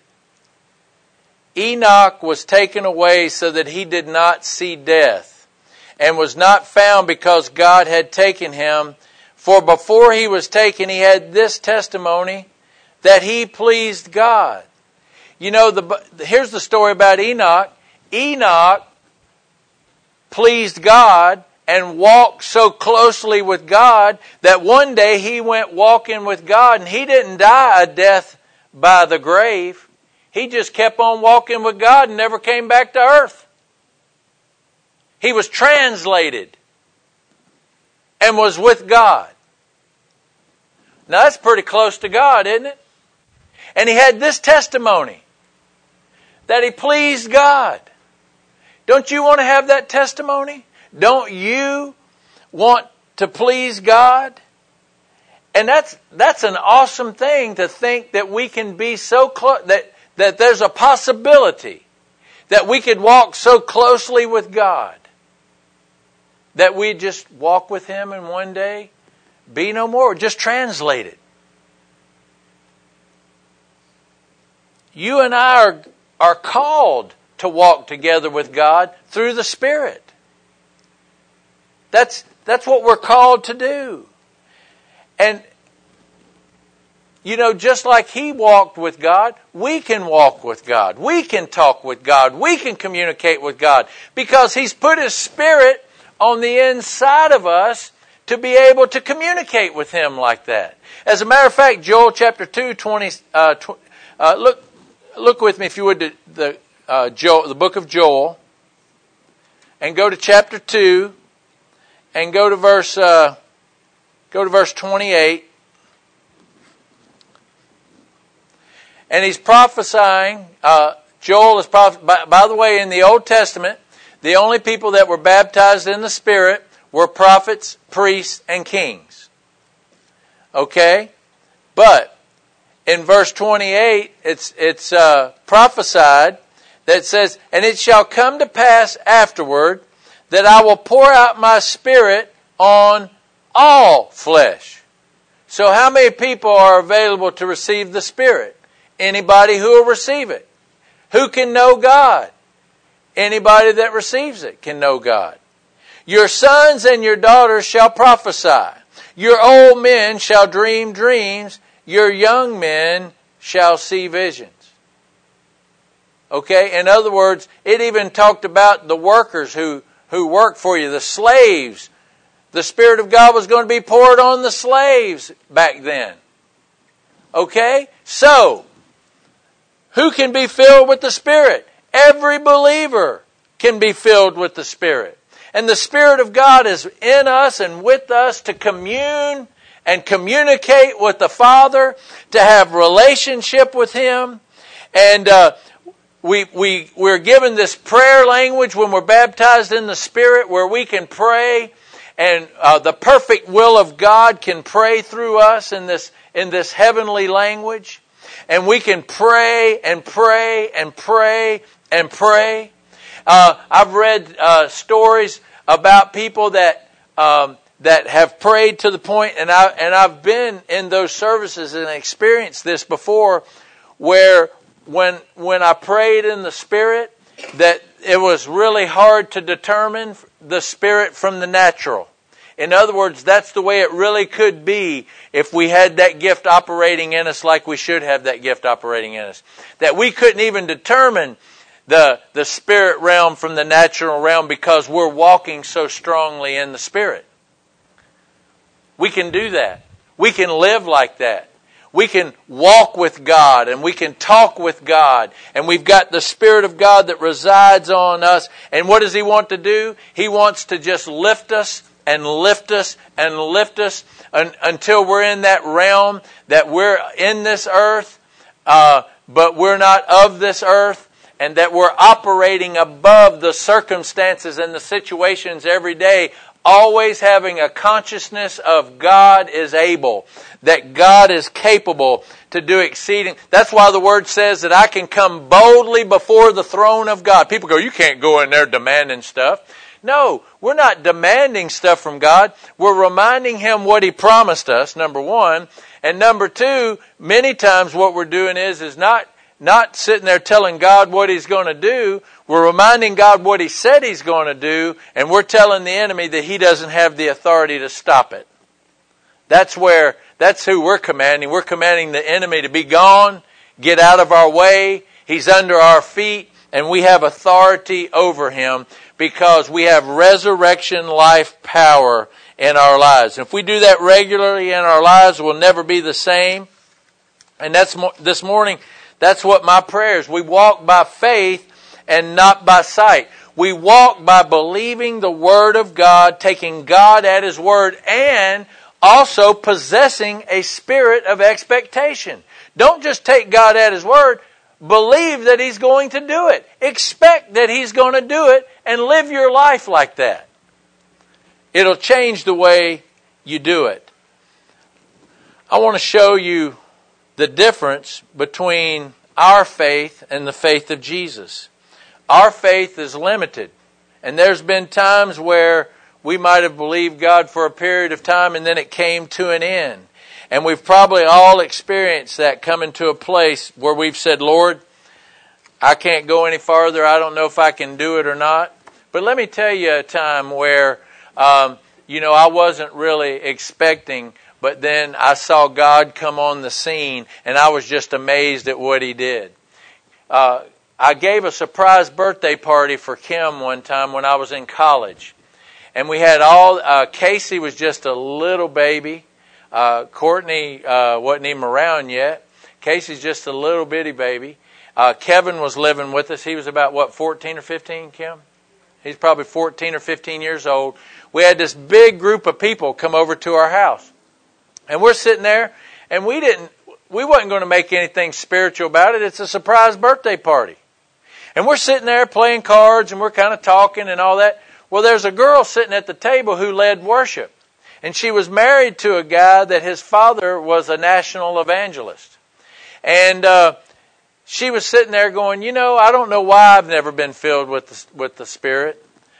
Enoch was taken away so that he did not see death, and was not found because God had taken him. For before he was taken, he had this testimony, that he pleased God. You know, here's the story about Enoch. Enoch pleased God and walked so closely with God that one day he went walking with God, and he didn't die a death by the grave. He just kept on walking with God and never came back to earth. He was translated and was with God. Now that's pretty close to God, isn't it? And he had this testimony, that he pleased God. Don't you want to have that testimony? Don't you want to please God? And that's an awesome thing, to think that we can be so close, that there's a possibility that we could walk so closely with God that we just walk with Him and one day be no more. Just translate it. You and I are called to walk together with God through the Spirit. That's what we're called to do. And, you know, just like He walked with God, we can walk with God. We can talk with God. We can communicate with God. Because He's put His Spirit on the inside of us to be able to communicate with Him like that. As a matter of fact, Joel chapter 2, 20, look with me if you would to the book of Joel, and go to chapter 2, and go to verse 28. And he's prophesying. Joel is prophesying. By the way, in the Old Testament, the only people that were baptized in the Spirit were prophets, priests, and kings. Okay? But in verse 28, it's prophesied that says, and it shall come to pass afterward that I will pour out my Spirit on all flesh. So how many people are available to receive the Spirit? Anybody who will receive it. Who can know God? Anybody that receives it can know God. Your sons and your daughters shall prophesy. Your old men shall dream dreams. Your young men shall see visions. Okay? In other words, it even talked about the workers who work for you, the slaves. The Spirit of God was going to be poured on the slaves back then. Okay? So, who can be filled with the Spirit? Every believer can be filled with the Spirit. And the Spirit of God is in us and with us to commune and communicate with the Father, to have relationship with Him. And we're given this prayer language when we're baptized in the Spirit where we can pray, and the perfect will of God can pray through us in this heavenly language. And we can pray and pray and pray and pray. I've read stories about people that have prayed to the point, and I've been in those services and experienced this before, where when I prayed in the Spirit, that it was really hard to determine the Spirit from the natural. In other words, that's the way it really could be if we had that gift operating in us like we should have that gift operating in us. That we couldn't even determine the spirit realm from the natural realm because we're walking so strongly in the Spirit. We can do that. We can live like that. We can walk with God and we can talk with God. And we've got the Spirit of God that resides on us. And what does He want to do? He wants to just lift us and lift us and lift us until we're in that realm that we're in this earth, but we're not of this earth, and that we're operating above the circumstances and the situations every day, always having a consciousness of God is able, that God is capable to do exceeding. That's why the Word says that I can come boldly before the throne of God. People go, you can't go in there demanding stuff. No, we're not demanding stuff from God. We're reminding Him what He promised us, number one. And number two, many times what we're doing is not sitting there telling God what He's going to do. We're reminding God what He said He's going to do, and we're telling the enemy that he doesn't have the authority to stop it. That's who we're commanding. We're commanding the enemy to be gone, get out of our way. He's under our feet, and we have authority over him because we have resurrection life power in our lives. If we do that regularly in our lives, we'll never be the same. And this morning, that's what my prayer is. We walk by faith and not by sight. We walk by believing the Word of God, taking God at His Word, and also possessing a spirit of expectation. Don't just take God at His Word. Believe that He's going to do it. Expect that He's going to do it, and live your life like that. It'll change the way you do it. I want to show you the difference between our faith and the faith of Jesus. Our faith is limited. And there's been times where we might have believed God for a period of time and then it came to an end. And we've probably all experienced that, coming to a place where we've said, Lord, I can't go any farther. I don't know if I can do it or not. But let me tell you a time where, I wasn't really expecting, but then I saw God come on the scene and I was just amazed at what He did. I gave a surprise birthday party for Kim one time when I was in college. And we had Casey was just a little baby. Courtney wasn't even around yet. Casey's just a little bitty baby. Kevin was living with us. He was about, 14 or 15, Kim? He's probably 14 or 15 years old. We had this big group of people come over to our house. And we're sitting there, and we wasn't going to make anything spiritual about it. It's a surprise birthday party. And we're sitting there playing cards, and we're kind of talking and all that. Well, there's a girl sitting at the table who led worship. And she was married to a guy that his father was a national evangelist. And she was sitting there going, I don't know why I've never been filled with the Spirit.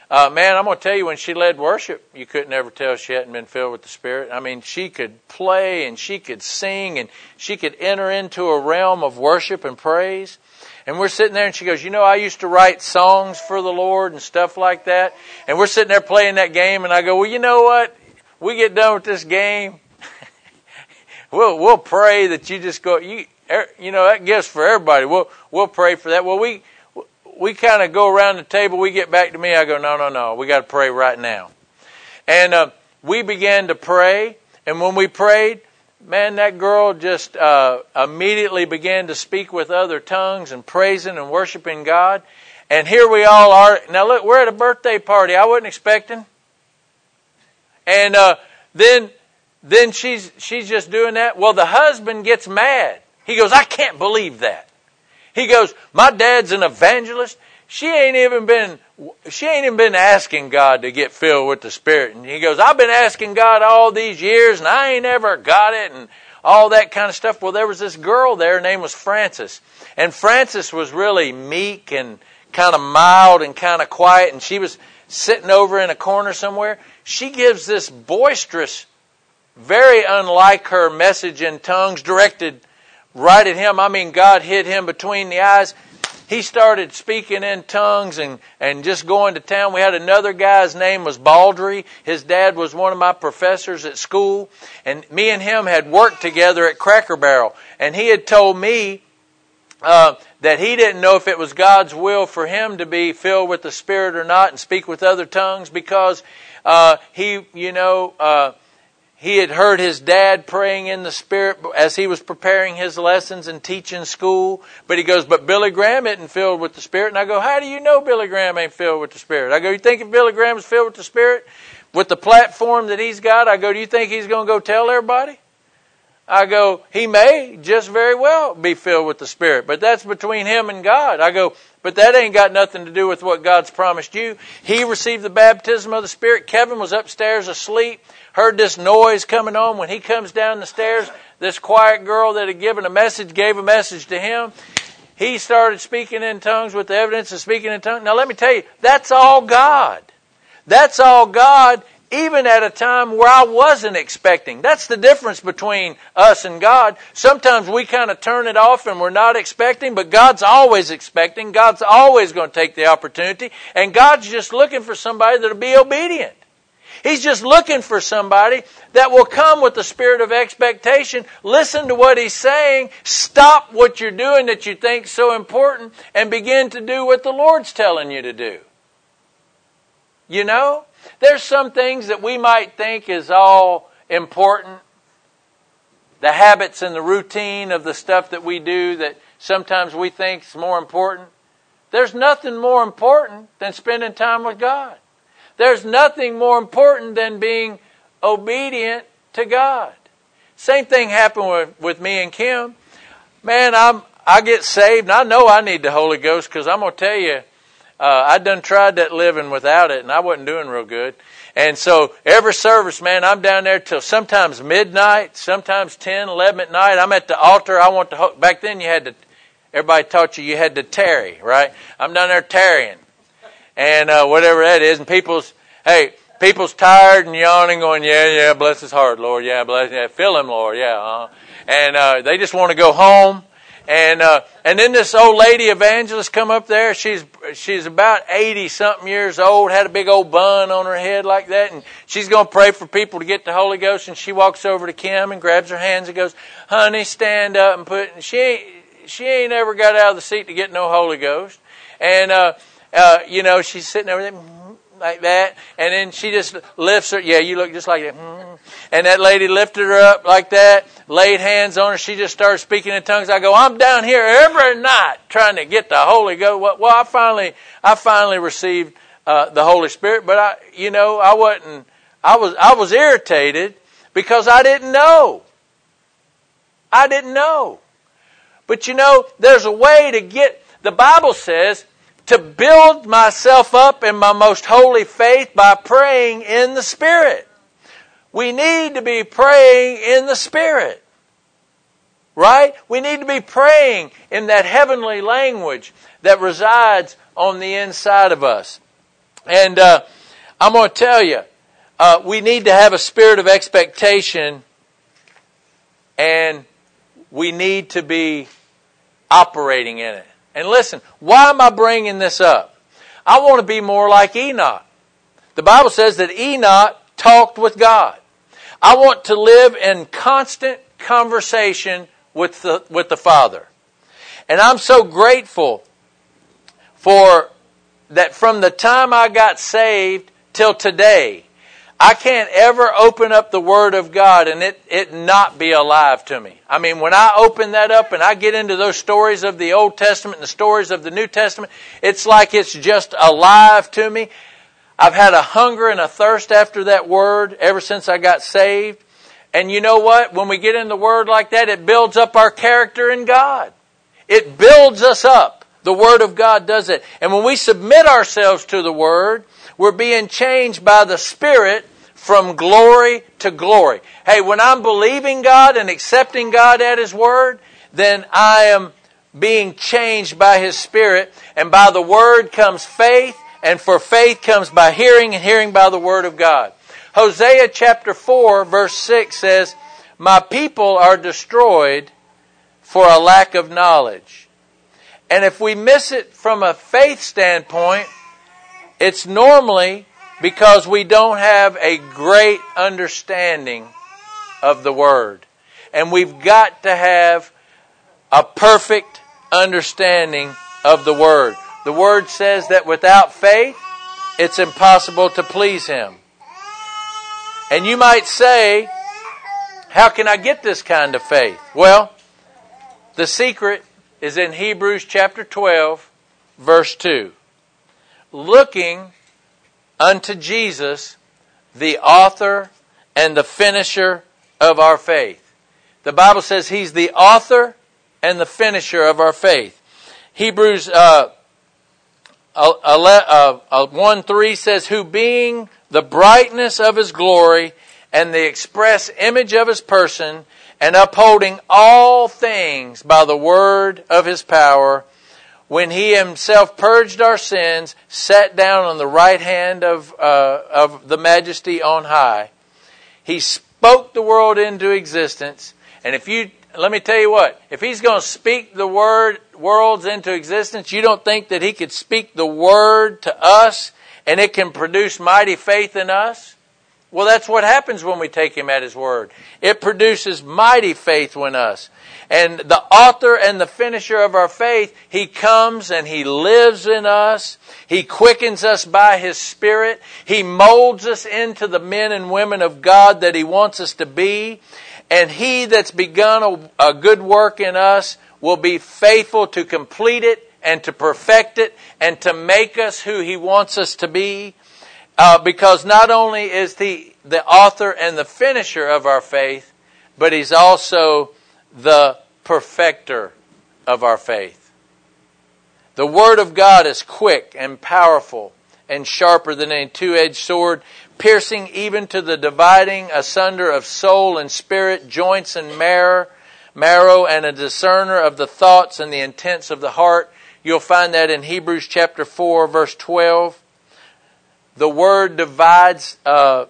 Man, I'm going to tell you, when she led worship, you couldn't ever tell she hadn't been filled with the Spirit. I mean, she could play and she could sing and she could enter into a realm of worship and praise. And we're sitting there and she goes, you know, I used to write songs for the Lord and stuff like that. And we're sitting there playing that game and I go, well, you know what? We get done with this game. We'll pray that you just go, you know, that gives for everybody. We'll pray for that. Well, we kind of go around the table. We get back to me. I go, no. We got to pray right now. And we began to pray. And when we prayed, man, that girl just immediately began to speak with other tongues and praising and worshiping God. And here we all are. Now look, we're at a birthday party. I wasn't expecting. And then she's just doing that. Well, the husband gets mad. He goes, I can't believe that. He goes, my dad's an evangelist. She ain't even been asking God to get filled with the Spirit. And he goes, I've been asking God all these years and I ain't ever got it and all that kind of stuff. Well, there was this girl there. Her name was Frances. And Frances was really meek and kind of mild and kind of quiet. And she was sitting over in a corner somewhere. She gives this boisterous, very unlike her message in tongues directed right at him. I mean, God hit him between the eyes. He started speaking in tongues and just going to town. We had another guy's name was Baldry. His dad was one of my professors at school. And me and him had worked together at Cracker Barrel. And he had told me that he didn't know if it was God's will for him to be filled with the Spirit or not and speak with other tongues because he had heard his dad praying in the Spirit as he was preparing his lessons and teaching school. But he goes, but Billy Graham isn't filled with the Spirit. And I go, how do you know Billy Graham ain't filled with the Spirit? I go, you think if Billy Graham is filled with the Spirit, with the platform that he's got, I go, do you think he's going to go tell everybody? I go, he may just very well be filled with the Spirit, but that's between him and God. I go, but that ain't got nothing to do with what God's promised you. He received the baptism of the Spirit. Kevin was upstairs asleep, heard this noise coming on. When he comes down the stairs, this quiet girl that had given a message gave a message to him. He started speaking in tongues with the evidence of speaking in tongues. Now let me tell you, that's all God. That's all God, even at a time where I wasn't expecting. That's the difference between us and God. Sometimes we kind of turn it off and we're not expecting, but God's always expecting. God's always going to take the opportunity. And God's just looking for somebody that'll be obedient. He's just looking for somebody that will come with the spirit of expectation, listen to what He's saying, stop what you're doing that you think is so important, and begin to do what the Lord's telling you to do. You know? There's some things that we might think is all important. The habits and the routine of the stuff that we do that sometimes we think is more important. There's nothing more important than spending time with God. There's nothing more important than being obedient to God. Same thing happened with me and Kim. Man, I get saved and I know I need the Holy Ghost because I'm going to tell you, I done tried that living without it and I wasn't doing real good. And so every service, man, I'm down there till sometimes midnight, sometimes 10, 11 at night. I'm at the altar. Back then everybody taught you had to tarry, right? I'm down there tarrying. And whatever that is, and people's tired and yawning, going, yeah, bless his heart, Lord, yeah, bless, yeah, fill him, Lord, yeah, and they just want to go home, and then this old lady evangelist come up there. She's about 80 something years old, had a big old bun on her head like that, and she's going to pray for people to get the Holy Ghost. And she walks over to Kim and grabs her hands and goes, "Honey, stand up and put." And she ain't ever got out of the seat to get no Holy Ghost, and she's sitting over there like that, and then she just lifts her. Yeah, you look just like that. And that lady lifted her up like that, laid hands on her. She just started speaking in tongues. I go, I'm down here every night trying to get the Holy Ghost. Well, I finally received the Holy Spirit, but I was irritated because I didn't know. But there's a way to get. The Bible says, to build myself up in my most holy faith by praying in the Spirit. We need to be praying in the Spirit. Right? We need to be praying in that heavenly language that resides on the inside of us. And I'm going to tell you, we need to have a spirit of expectation, and we need to be operating in it. And listen, why am I bringing this up? I want to be more like Enoch. The Bible says that Enoch talked with God. I want to live in constant conversation with the Father. And I'm so grateful for that from the time I got saved till today. I can't ever open up the Word of God and it not be alive to me. I mean, when I open that up and I get into those stories of the Old Testament and the stories of the New Testament, it's like it's just alive to me. I've had a hunger and a thirst after that Word ever since I got saved. And you know what? When we get in the Word like that, it builds up our character in God. It builds us up. The Word of God does it. And when we submit ourselves to the Word, we're being changed by the Spirit from glory to glory. Hey, when I'm believing God and accepting God at His Word, then I am being changed by His Spirit. And by the Word comes faith, and for faith comes by hearing, and hearing by the Word of God. Hosea chapter 4 verse 6 says, "My people are destroyed for a lack of knowledge." And if we miss it from a faith standpoint, it's normally because we don't have a great understanding of the Word. And we've got to have a perfect understanding of the Word. The Word says that without faith, it's impossible to please Him. And you might say, how can I get this kind of faith? Well, the secret is in Hebrews chapter 12, verse 2. Looking unto Jesus, the author and the finisher of our faith. The Bible says He's the author and the finisher of our faith. Hebrews 1:3 says, "Who being the brightness of His glory and the express image of His person, and upholding all things by the word of His power, when He Himself purged our sins, sat down on the right hand of the Majesty on high." He spoke the world into existence. And let me tell you what, if He's going to speak the worlds into existence, you don't think that He could speak the Word to us and it can produce mighty faith in us? Well, that's what happens when we take Him at His Word. It produces mighty faith in us. And the author and the finisher of our faith, He comes and He lives in us. He quickens us by His Spirit. He molds us into the men and women of God that He wants us to be. And He that's begun a good work in us will be faithful to complete it and to perfect it and to make us who He wants us to be. Because not only is He the author and the finisher of our faith, but He's also the perfecter of our faith. The Word of God is quick and powerful and sharper than any two-edged sword, piercing even to the dividing asunder of soul and spirit, joints and marrow, and a discerner of the thoughts and the intents of the heart. You'll find that in Hebrews chapter 4, verse 12. The Word divides the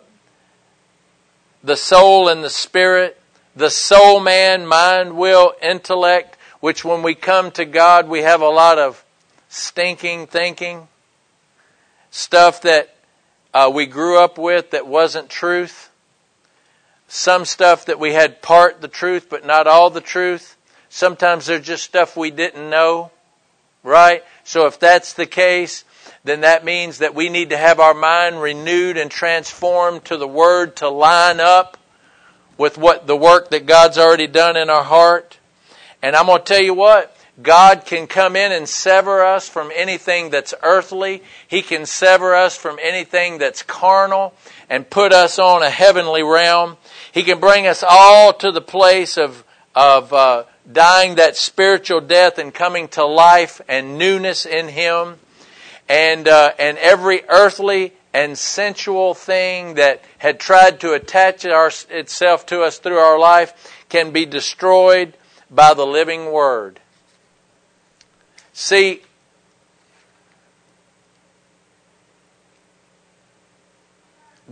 soul and the spirit, the soul man, mind, will, intellect, which when we come to God, we have a lot of stinking thinking, stuff that we grew up with that wasn't truth, some stuff that we had part the truth but not all the truth. Sometimes there's just stuff we didn't know, right? So if that's the case, then that means that we need to have our mind renewed and transformed to the Word to line up with what the work that God's already done in our heart. And I'm going to tell you what, God can come in and sever us from anything that's earthly. He can sever us from anything that's carnal and put us on a heavenly realm. He can bring us all to the place of dying that spiritual death and coming to life and newness in Him. And every earthly and sensual thing that had tried to attach itself to us through our life can be destroyed by the living Word. See,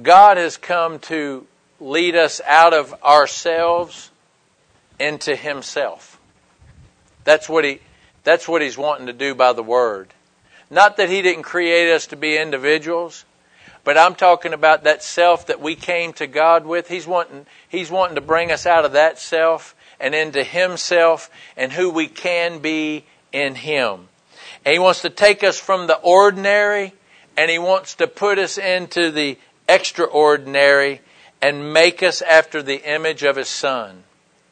God has come to lead us out of ourselves into Himself. That's what He's wanting to do by the Word. Not that He didn't create us to be individuals, but I'm talking about that self that we came to God with. He's wanting to bring us out of that self and into Himself and who we can be in Him. And He wants to take us from the ordinary and He wants to put us into the extraordinary and make us after the image of His Son.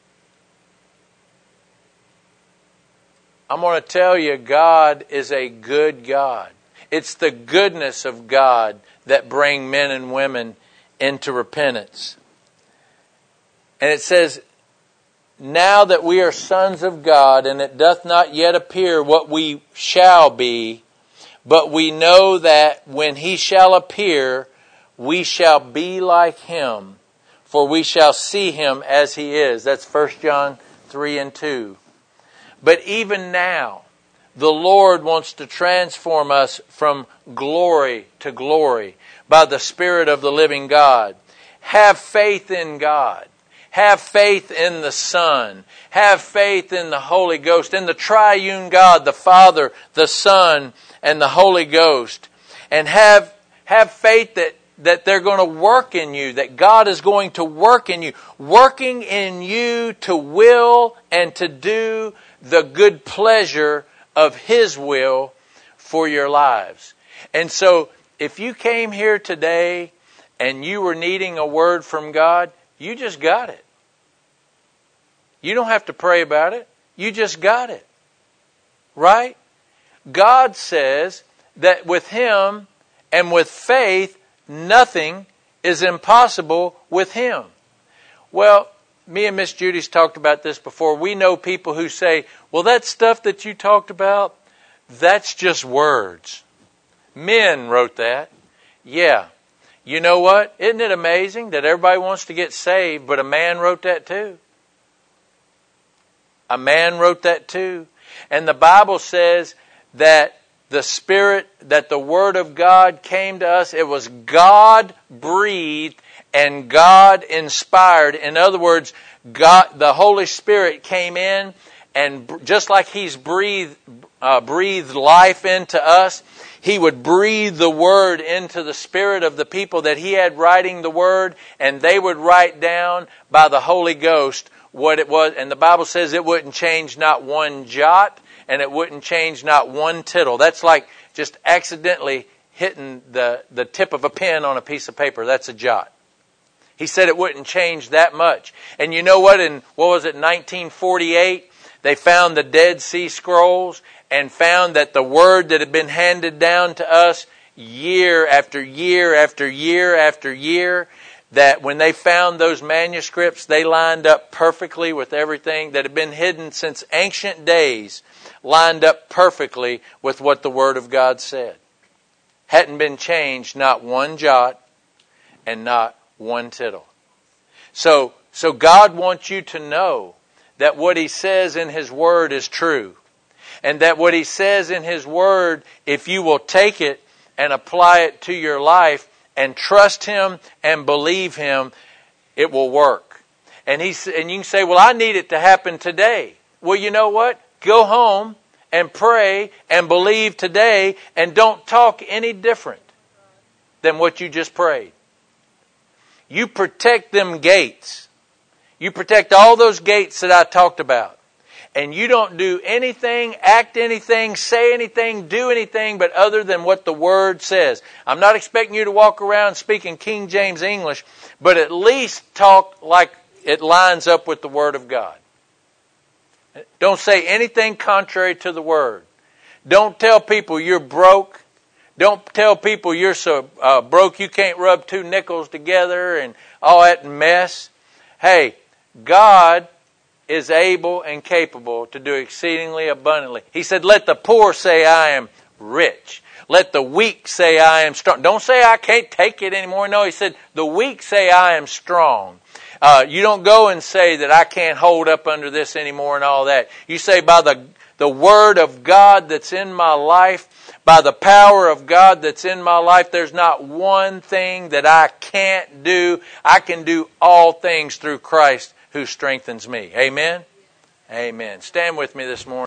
I'm going to tell you, God is a good God. It's the goodness of God that bring men and women into repentance. And it says, now that we are sons of God, and it doth not yet appear what we shall be, but we know that when He shall appear, we shall be like Him, for we shall see Him as He is. That's 1 John 3:2. But even now, the Lord wants to transform us from glory to glory by the Spirit of the living God. Have faith in God. Have faith in the Son. Have faith in the Holy Ghost, in the triune God, the Father, the Son, and the Holy Ghost. And have faith that they're going to work in you, that God is going to work in you, working in you to will and to do the good pleasure of His will for your lives. And so, if you came here today and you were needing a word from God, you just got it. You don't have to pray about it. You just got it. Right? God says that with Him and with faith, nothing is impossible with Him. Well, me and Miss Judy's talked about this before. We know people who say, well, that stuff that you talked about, that's just words. Men wrote that. Yeah. You know what? Isn't it amazing that everybody wants to get saved, but a man wrote that too? A man wrote that too. And the Bible says that the Spirit, that the Word of God came to us. It was God breathed and God inspired. In other words, God, the Holy Spirit came in, and just like He's breathed life into us, He would breathe the Word into the spirit of the people that He had writing the Word, and they would write down by the Holy Ghost what it was. And the Bible says it wouldn't change not one jot, and it wouldn't change not one tittle. That's like just accidentally hitting the tip of a pen on a piece of paper. That's a jot. He said it wouldn't change that much. And you know what? In, 1948, they found the Dead Sea Scrolls and found that the Word that had been handed down to us year after year after year after year, that when they found those manuscripts, they lined up perfectly with everything that had been hidden since ancient days, lined up perfectly with what the Word of God said. Hadn't been changed, not one jot and not one tittle. So God wants you to know that what He says in His Word is true. And that what He says in His Word, if you will take it and apply it to your life and trust Him and believe Him, it will work. And you can say, well, I need it to happen today. Well, you know what? Go home and pray and believe today, and don't talk any different than what you just prayed. You protect them gates. You protect all those gates that I talked about. And you don't do anything, act anything, say anything, do anything but other than what the Word says. I'm not expecting you to walk around speaking King James English, but at least talk like it lines up with the Word of God. Don't say anything contrary to the Word. Don't tell people you're broke. Don't tell people you're so broke you can't rub two nickels together and all that mess. Hey, God is able and capable to do exceedingly abundantly. He said, let the poor say I am rich. Let the weak say I am strong. Don't say I can't take it anymore. No, He said, the weak say I am strong. You don't go and say that I can't hold up under this anymore and all that. You say by the Word of God that's in my life, by the power of God that's in my life, there's not one thing that I can't do. I can do all things through Christ who strengthens me. Amen? Amen. Stand with me this morning.